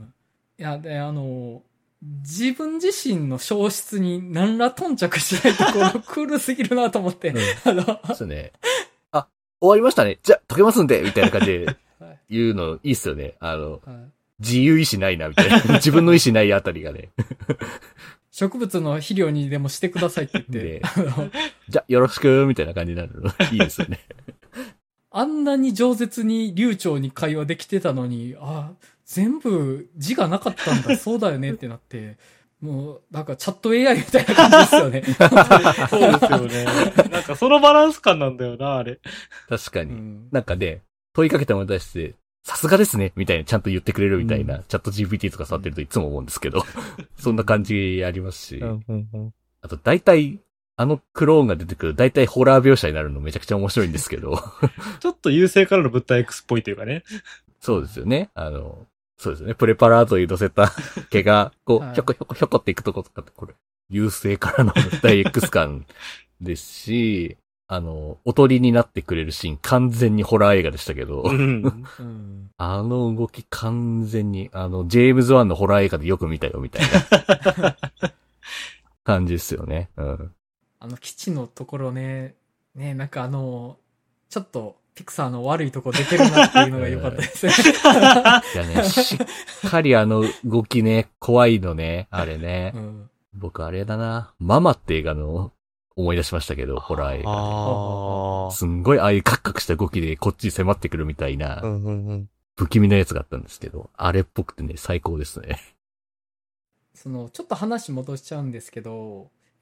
いや、で、あの、自分自身の消失に何ら頓着しないところクールすぎるなと思って。うん、あのそうね。あ、終わりましたね。じゃあ、解けますんで、みたいな感じで言うのいいっすよね。あの、はい、自由意志ないな、みたいな。自分の意志ないあたりがね。 植物の肥料にでもしてくださいって言って。 じゃあ、よろしく、みたいな感じになるの。いいですよね。 あんなに饒舌に流暢に会話できてたのに、あ、全部字がなかったんだ、そうだよねってなって、もう、なんかチャット エーアイ みたいな感じですよね。 そうですよね。なんかそのバランス感なんだよな、あれ。 確かに。うん、なんかね、問いかけたものに対して、さすがですね、みたいな、ちゃんと言ってくれるみたいな、うん、チャット ジーピーティー とか触ってるといつも思うんですけど、そんな感じありますし、 うんうんうん、 あと大体、あのクローンが出てくる、大体ホラー描写になるのめちゃくちゃ面白いんですけど。 ちょっと優勢からの物体 X っぽいというかね。 そうですよね。あの、そうですね。プレパラートに乗せた毛が、こう、ひょこひょこひょこっていくとことかって、これ、優勢からの物体 X 感ですし、あの、おとりになってくれるシーン完全にホラー映画でしたけど、 うんうん、 あの動き完全に、あの、ジェームズ・ワンのホラー映画でよく見たよみたいな感じですよね。うん。 あの基地のところね、ね、なんかあの、ちょっとピクサーの悪いとこ出てるなっていうのが良かったですね。 いやね、しっかりあの動きね、怖いのね、あれね。うん、僕あれだな、ママって映画の思い出しましたけど、ホラー映画で。すんごいああいうカクカクした動きでこっちに迫ってくるみたいな、 うんうんうん、 不気味なやつがあったんですけど、あれっぽくてね、最高ですね。 その、ちょっと話戻しちゃうんですけど、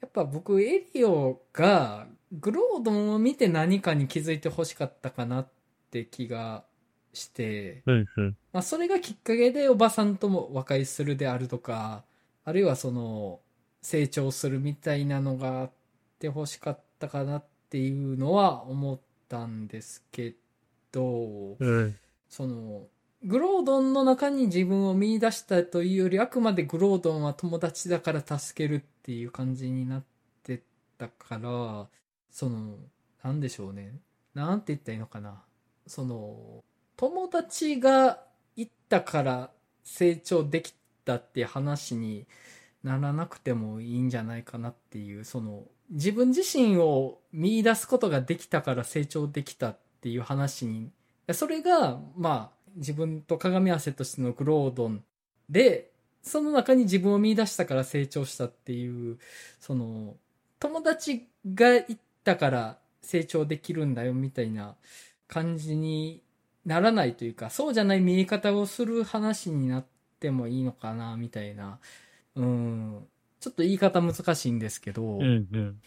やっぱ僕、エリオがグロードンを見て何かに気づいてほしかったかなって気がして、 うんうん。 まあそれがきっかけでおばさんとも和解するであるとか、あるいはその成長するみたいなのがあってほしかったかなっていうのは思ったんですけど、 うん。 その、グロードンの中に自分を見出したというより、あくまでグロードンは友達だから助けるっていう感じになってたから、その、なんでしょうね。なんて言ったらいいのかな。その、友達がいったから成長できたっていう話にならなくてもいいんじゃないかなっていう、その、自分自身を見出すことができたから成長できたっていう話に、それが、まあ、自分と鏡合わせとしてのグロードンで、その中に自分を見出したから成長したっていう、その、友達がいったから成長できるんだよみたいな感じにならないというか、そうじゃない見え方をする話になってもいいのかなみたいな。うん。ちょっと言い方難しいんですけど、 うんうん。 うん。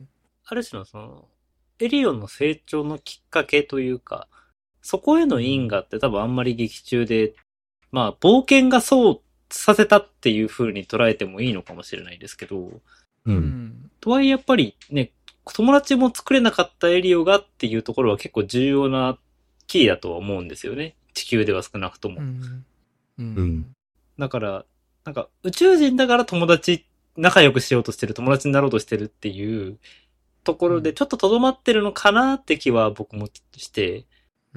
ある種のその、エリオンの成長のきっかけというか、そこへの因果って多分あんまり劇中で、まあ、冒険がそうさせたっていう風に捉えてもいいのかもしれないですけど、 う。 うんん。 とはいえやっぱりね、友達も作れなかったエリオがっていうところは結構重要なキーだとは思うんですよね。地球では少なくとも。 うん。ううんん。 だから、なんか宇宙人だから友達、仲良くしようとしてる、友達になろうとしてるっていうところでちょっと留まってるのかなって気は僕もして、 うん。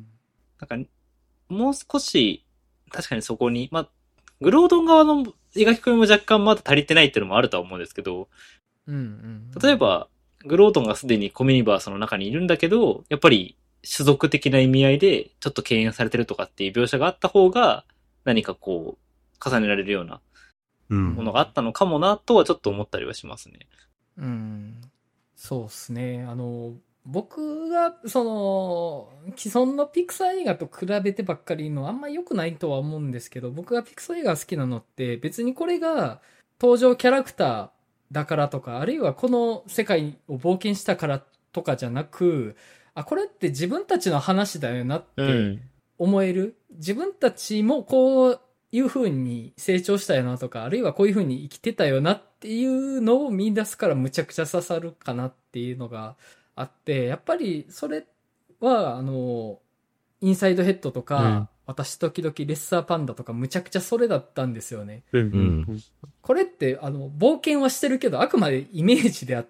なんかもう少し、確かにそこに、まあ、グロードン側の描き込みも若干まだ足りてないっていうのもあるとは思うんですけど、 うん。 例えば、グロードンがすでにコミュニバースの中にいるんだけど、やっぱり種族的な意味合いでちょっと敬遠されてるとかっていう描写があった方が、何かこう、重ねられるようなうんものがあったのかもなとはちょっと思ったりはしますね。 うん。そうですね。あの、僕が、その、既存のピクサー映画と比べてばっかりのあんま良くないとは思うんですけど、僕がピクサー映画好きなのって別にこれが登場キャラクターだからとか、あるいはこの世界を冒険したからとかじゃなく、あ、これって自分たちの話だよなって思える。自分たちもこういう風に成長したよなとか、あるいはこういう風に生きてたよなっていうのを見出すからむちゃくちゃ刺さるかなっていうのがあって、やっぱりそれは、あの、インサイドヘッドとか、 うん、 私時々レッサーパンダとかむちゃくちゃそれだったんですよね。 うんうんこれって、あの、冒険はしてるけど、あくまでイメージであって、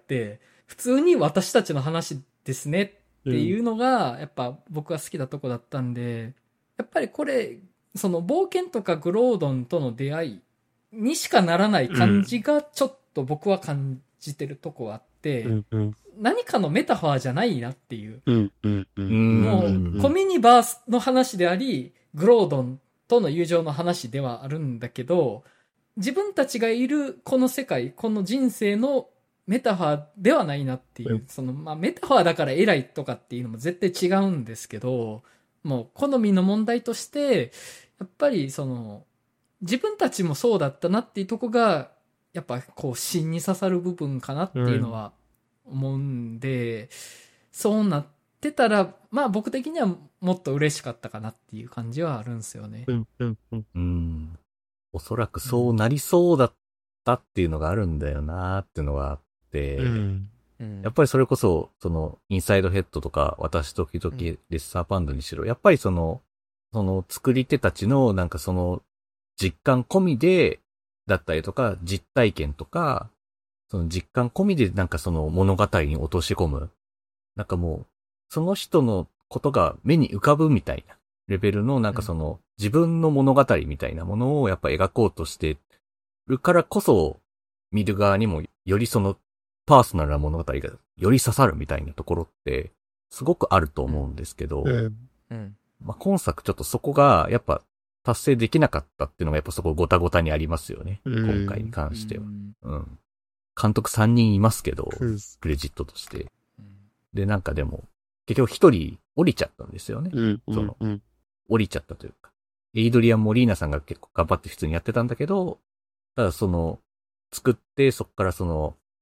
普通に私たちの話ですねっていうのが、やっぱ僕が好きなとこだったんで、やっぱりこれ、その冒険とかグロードンとの出会いにしかならない感じがちょっと僕は感じてるとこあって、 うんうん何かのメタファーじゃないなっていう。 うんうんううんん。 もうんう、コミュニバースの話であり、グロードンとの友情の話ではあるんだけど、自分たちがいるこの世界、この人生のメタファーではないなっていうう、その、まあ、メタファーだから偉いとかっていうのも絶対違うんですけど、もう、好みの問題として、やっぱりその、自分たちもそうだったなっていうとこが、やっぱこう、芯に刺さる部分かなっていうのは思うんで、そうなってたら、まあ僕的にはもっと嬉しかったかなっていう感じはあるんですよね。 うんうんうんうん。おそらくそうなりそうだったっていうのがあるんだよなーっていうのがあって、 うんうんやっぱりそれこそ、その、インサイドヘッドとか、私時々レッサーパンダにしろ、やっぱりその、その作り手たちの、なんかその、実感込みで、だったりとか、実体験とか、その実感込みでなんかその物語に落とし込む。なんかもう、その人のことが目に浮かぶみたいなレベルのなんかその、自分の物語みたいなものをやっぱ描こうとしてるからこそ、見る側にもよりそのパーソナルな物語がより刺さるみたいなところってすごくあると思うんですけど、 うん。 まあ、今作ちょっとそこがやっぱ達成できなかったっていうのがやっぱそこごたごたにありますよね。 うん今回に関してはう。んうん。監督さんにんいますけど、 うんクレジットとして。 うんで、なんかでも、結局一人降りちゃったんですよね。 うんそのうん降りちゃったというか。エイドリアン・モリーナさんが結構頑張って普通にやってたんだけど、ただその、作ってそこからその、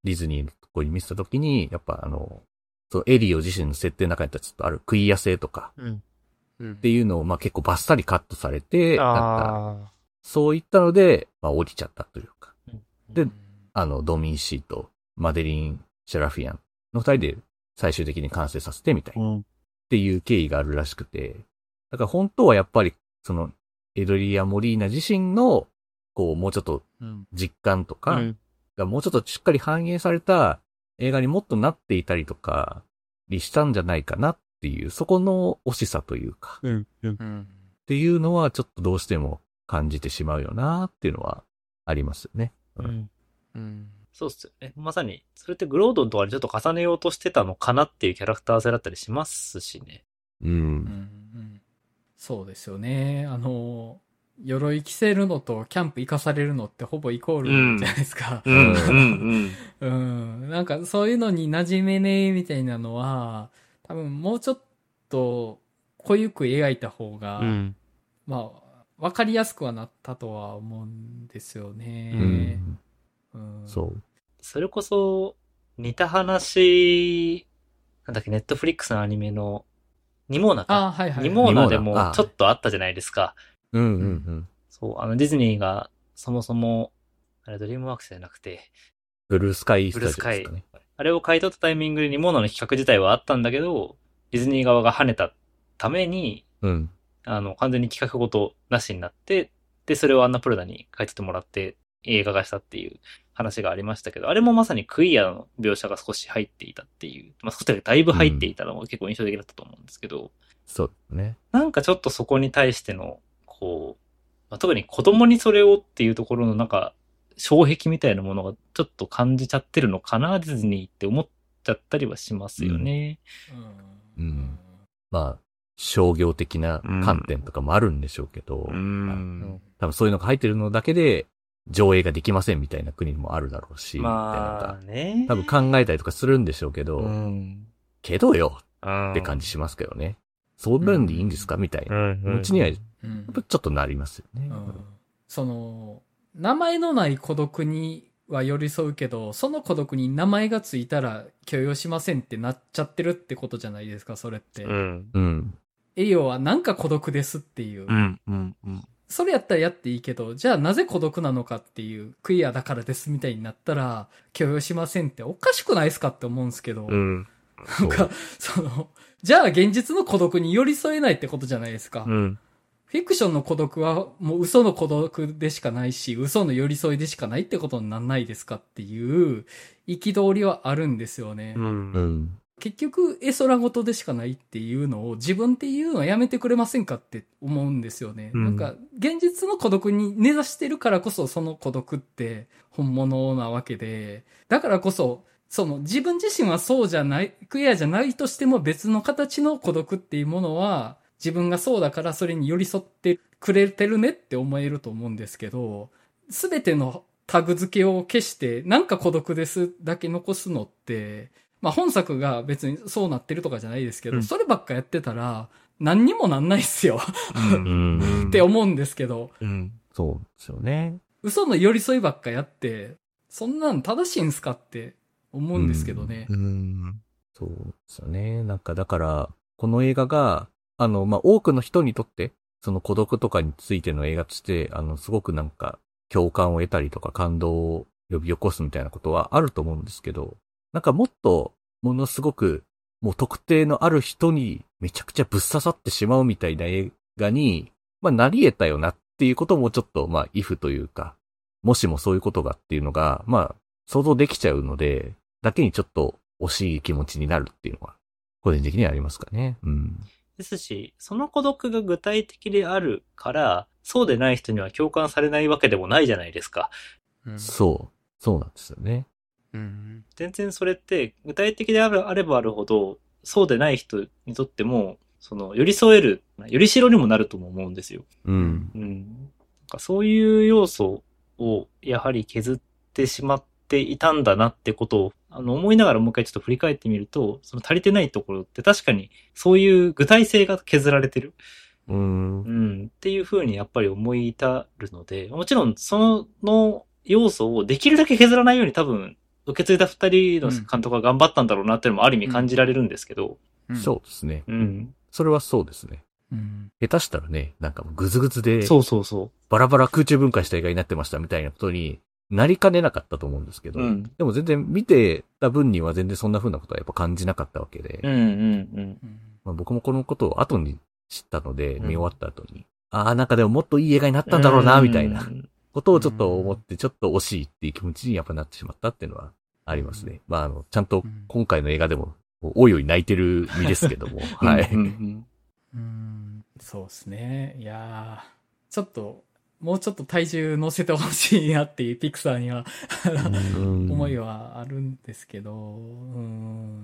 ディズニーのとこに見せたときに、やっぱあの、そのエリオ自身の設定の中にちょっとあるクイア性とか、 うん。うん。 っていうのをまあ結構バッサリカットされて、なんか、 ああ。 そういったので、まあ降りちゃったというか。でうんあの、ドミンシーとマデリン・シェラフィアンの二人で最終的に完成させてみたいな。 うん。 っていう経緯があるらしくて。だから本当はやっぱり、その、エドリア・モリーナ自身の、こう、もうちょっとうん。 実感とかうん。 がもうちょっとしっかり反映された映画にもっとなっていたりとか、にしたんじゃないかなっていう、そこの惜しさというか、っうん。うん。 うん。 ていうのはちょっとどうしても感じてしまうよなっていうのはありますよね。 うん。 うん。 そうっすよね。まさに、それってグロードンとかにちょっと重ねようとしてたのかなっていうキャラクター性だったりしますしね。 う。 うんん。そうですよね。あの、鎧着せるのとキャンプ行かされるのってほぼイコールじゃないですか。 うん、うん、うん。 うん。なんかそういうのに馴染めねえみたいなのは、多分もうちょっと濃ゆく描いた方が、 うん。 まあ、わかりやすくはなったとは思うんですようね。 ん。 うん。 そう。 それこそ、似た話、なんだっけ、ネットフリックスのアニメの、ニモーナか。 あ、はいはい。 ニモーナでニモーナあもちょっとあったじゃないですか。 うんうんうん。 そう、あのディズニーがそもそも、あれドリームワークスじゃなくて、 ブルースカイスタジオブルースカイですかね。 あれを買い取ったタイミングでニモーナの企画自体はあったんだけど、ディズニー側が跳ねたために、 うん。 あの、完全に企画ごとなしになって、で、それをアンナプルダに買い取ってもらって映画化したっていう話がありましたけど、あれもまさにクイアの描写が少し入っていたっていう、まあ少しだいぶ入っていたのも結構印象的だったと思うんですけど、 そうね。 なんかちょっとそこに対しての、こう、まあ、特に子供にそれをっていうところのなんか、障壁みたいなものがちょっと感じちゃってるのかな、ディズニーって思っちゃったりはしますよね。 うん。 うんまあ、商業的な観点とかもあるんでしょうけど、 うん。 多分そういうのが入ってるのだけで上映ができませんみたいな国もあるだろうし、みたいなのまがあね。 多分考えたりとかするんでしょうけど、 うん。 けどよっって感じしますけどね。そんなんでいいんですかみたいな。 うん。 うちにはやうんっぱちょっとなりますよね。 うんその、名前のない孤独には寄り添うけど、その孤独に名前がついたら許容しませんってなっちゃってるってことじゃないですか、それって。 うん。 うん。 エリオはなんか孤独ですっていう。 うん。うん。うん。 それやったらやっていいけど、じゃあなぜ孤独なのかっていう、クイアだからですみたいになったら、許容しませんっておかしくないですかって思うんですけど、 うん。 なんか、その、じゃあ現実の孤独に寄り添えないってことじゃないですか。 うん。 フィクションの孤独はもう嘘の孤独でしかないし、嘘の寄り添いでしかないってことになんないですかっていう憤りはあるんですよね。 うん。 うん。 結局、絵空事でしかないっていうのを自分っていうのはやめてくれませんかって思うんですよね。 うんなんか、現実の孤独に根ざしてるからこそその孤独って本物なわけで、だからこそ、その自分自身はそうじゃない、クエアじゃないとしても別の形の孤独っていうものは自分がそうだからそれに寄り添ってくれてるねって思えると思うんですけど、すべてのタグ付けを消してなんか孤独ですだけ残すのって、まあ本作が別にそうなってるとかじゃないですけど、 うんそればっかやってたら何にもなんないっすようん。 って思うんですけど、 うん。 そうですよね。 嘘の寄り添いばっかやって、そんなん正しいんすかって思うんですけどね。 うん。 そうですよね。なんかだから、この映画が、あの、まあ、多くの人にとって、その孤独とかについての映画として、あの、すごくなんか、共感を得たりとか感動を呼び起こすみたいなことはあると思うんですけど、なんかもっと、ものすごく、もう特定のある人にめちゃくちゃぶっ刺さってしまうみたいな映画に、まあ、なり得たよなっていうこともちょっと、まあ、イフというか、もしもそういうことがっていうのが、まあ、想像できちゃうので、だけにちょっと惜しい気持ちになるっていうのは、個人的にはありますかね。うん。 ですし、その孤独が具体的であるから、そうでない人には共感されないわけでもないじゃないですか。 うん。 そう。そうなんですよね。 うん。 全然それって具体的であれあればあるほど、そうでない人にとっても、その寄り添える、寄り代にもなるとも思うんですよ。 うん。 うん。なんかそういう要素をやはり削ってしまっていたんだなってことをあの思いながらもう一回ちょっと振り返ってみると、その足りてないところって確かにそういう具体性が削られてる。 うんう。ん。っていう風にやっぱり思い至るので、もちろんその要素をできるだけ削らないように多分受け継いだ二人の監督が頑張ったんだろうなっていうのもある意味感じられるんですけど。 うん、 そうですね。 うん。 それはそうですね。 うん、 下手したらね、なんかもうグズグズで、 そうそうそう。 バラバラ空中分解した映画になってましたみたいなことになりかねなかったと思うんですけど、 うん、 でも全然見てた分には全然そんな風なことはやっぱ感じなかったわけで、 うんうんうんまあ、僕もこのことを後に知ったので、見終わった後に、うん、ああ、なんかでももっといい映画になったんだろうな、みたいなことをちょっと思って、ちょっと惜しいっていう気持ちにやっぱなってしまったっていうのはありますね。うん、まあ、あの、ちゃんと今回の映画でも、おいおい泣いてる身ですけども、はい。 うんうんうん、そうですね。いやー、ちょっと、もうちょっと体重乗せてほしいなっていうピクサーには思いはあるんですけど、うん、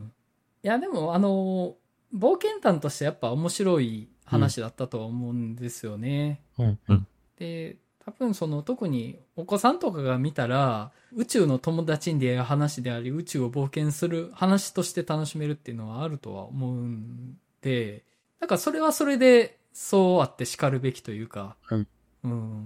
いやでもあの冒険探としてやっぱ面白い話だったとは思うんですよね。 うんうん、 で、多分その特にお子さんとかが見たら宇宙の友達に出会う話であり、宇宙を冒険する話として楽しめるっていうのはあるとは思うんで、なんかそれはそれでそうあって叱るべきというか、 うんうん、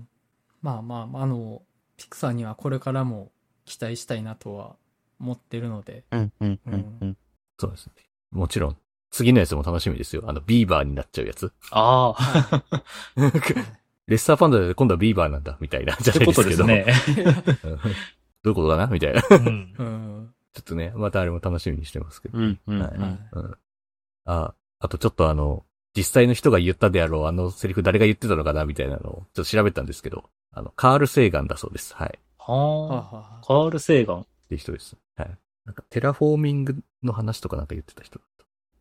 まあまあ、あの、ピクサーにはこれからも期待したいなとは思ってるので。 うんうんうんうん、 そうですね。もちろん、次のやつも楽しみですよ。あの、ビーバーになっちゃうやつ。 ああ。 レッサーパンダで今度はビーバーなんだ、みたいな、じゃないですけど。 そういうことですね。 どういうことかなみたいな、 うんうん。 ちょっとね、またあれも楽しみにしてますけど。 うんうんはいうんうん、あ、あとちょっとあの、実際の人が言ったであろう、あのセリフ誰が言ってたのかなみたいなのをちょっと調べたんですけど、あの、カール・セーガンだそうです。はい。 はあ。カール・セーガンっていう人です。はい。なんか、テラフォーミングの話とかなんか言ってた人だった。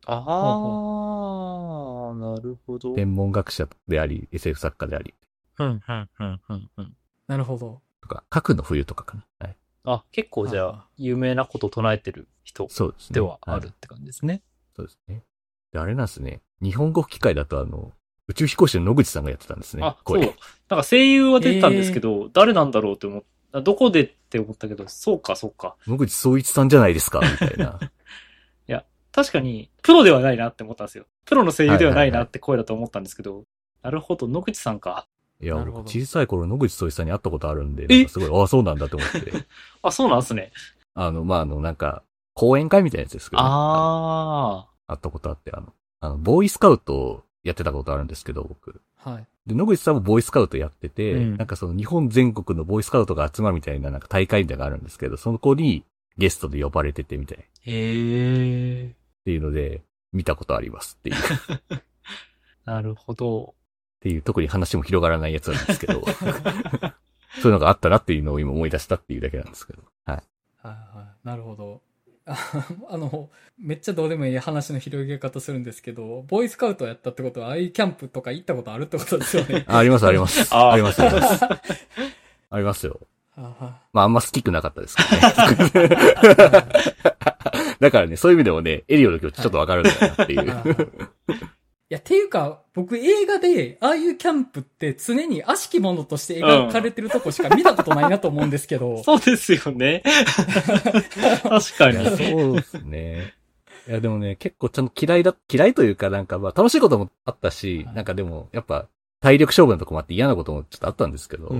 ああ、なるほど。 天文学者であり、エスエフ 作家であり。 うん、うん、うん、うん、うん。 なるほど。 とか、核の冬とかかな。はい。 あ、結構じゃあ、有名なこと唱えてる人ではあるって感じですね。 そうですね。で、あれなんですね。日本語吹き替えだとあの、宇宙飛行士の野口さんがやってたんですね。 あ、そう。なんか声優は出てたんですけど、えー、誰なんだろうって思った。どこでって思ったけど、そうか、そうか。 野口聡一さんじゃないですか、みたいな。 いや、確かに、プロではないなって思ったんですよ。プロの声優ではないなって声だと思ったんですけど、はいはいはい、なるほど、野口さんか。 いや、僕小さい頃野口聡一さんに会ったことあるんで、なんかすごい、ああ、そうなんだと思って。 あ、そうなんですね。 あの、まあ、あの、なんか、講演会みたいなやつですけど、ね、 ああ。 会ったことあって、あの、あの、ボーイスカウトをやってたことあるんですけど、僕。 はい。 で、野口さんもボーイスカウトやってて、 うん、 なんかその日本全国のボーイスカウトが集まるみたいななんか大会みたいなのがあるんですけど、その子にゲストで呼ばれててみたいな。 へー。 っていうので、見たことありますっていう。 なるほど。 っていう、特に話も広がらないやつなんですけど。そういうのがあったなっていうのを今思い出したっていうだけなんですけど。はい。 はいはい。なるほど。あの、めっちゃどうでもいい話の広げ方するんですけど、ボーイスカウトやったってことは、ああいうキャンプとか行ったことあるってことですよね。 あ, ありますあります。あ, ありますあります。ありますよ。 あまああんま好きくなかったですけどね。だからね、そういう意味でもね、エリオの気持ちちょっとわかるんだなっていう。 はいいや、っていうか、僕映画で、ああいうキャンプって常に悪しきものとして描かれてるとこしか見たことないなと思うんですけど。 うん、そうですよね。確かに。 そうですね。いや、でもね、結構ちゃんと嫌いだ、嫌いというかなんかまあ楽しいこともあったし、はい、なんかでも、やっぱ体力勝負のとこもあって嫌なこともちょっとあったんですけど、 うんうんうん、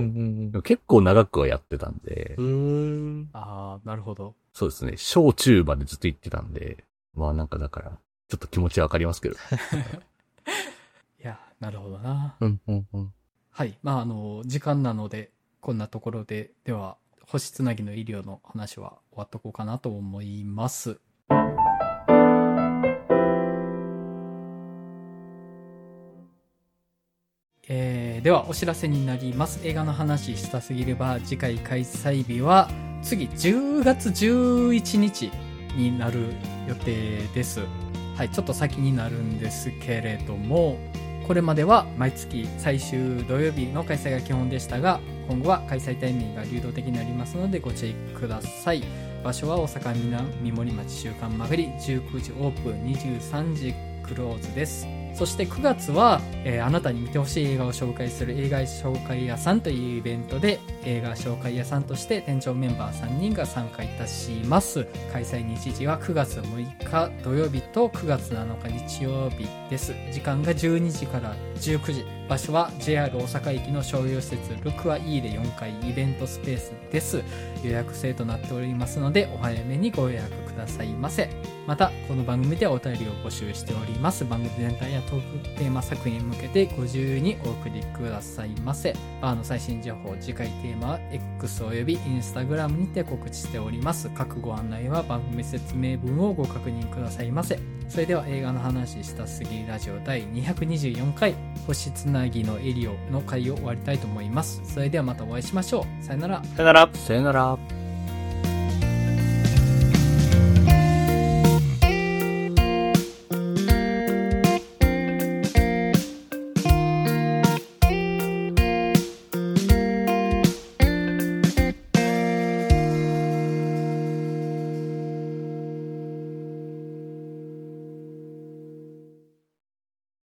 でも結構長くはやってたんで。 うーん。 ああ、なるほど。 そうですね。小中までずっと行ってたんで、まあなんかだから、ちょっと気持ちはわかりますけど。 いや、なるほどな。 うんうんうん。 はい。まあ、あの、時間なので、こんなところで、では、星つなぎの医療の話は終わっとこうかなと思います。えー、では、お知らせになります。映画の話したすぎれば、次回開催日は、次、じゅうがつじゅういちにちになる予定です。はい、ちょっと先になるんですけれども、これまでは毎月最終土曜日の開催が基本でしたが、今後は開催タイミングが流動的になりますのでごチェックください。場所は大阪南森町週刊曲がり、じゅうくじオープン、にじゅうさんじクローズです。 そしてくがつは、えーあなたに見てほしい映画を紹介する映画紹介屋さんというイベントで、映画紹介屋さんとして店長メンバーさんにんが参加いたします。開催日時はくがつむいか土曜日とくがつなのか日曜日です。時間がじゅうにじからじゅうくじ。場所は ジェイアール 大阪駅の商業施設ルクア E でよんかいイベントスペースです。予約制となっておりますのでお早めにご予約くださいませ。またこの番組ではお便りを募集しております。番組全体やトークテーマ作品に向けてご自由にお送りくださいませ。バーの最新情報、次回テーマは X および Instagram にて告知しております。各ご案内は番組説明文をご確認くださいませ。それでは映画の話したすぎラジオ第にひゃくにじゅうよんかい星つなぎのエリオの回を終わりたいと思います。それではまたお会いしましょう。さよなら。 さよなら。 さよなら。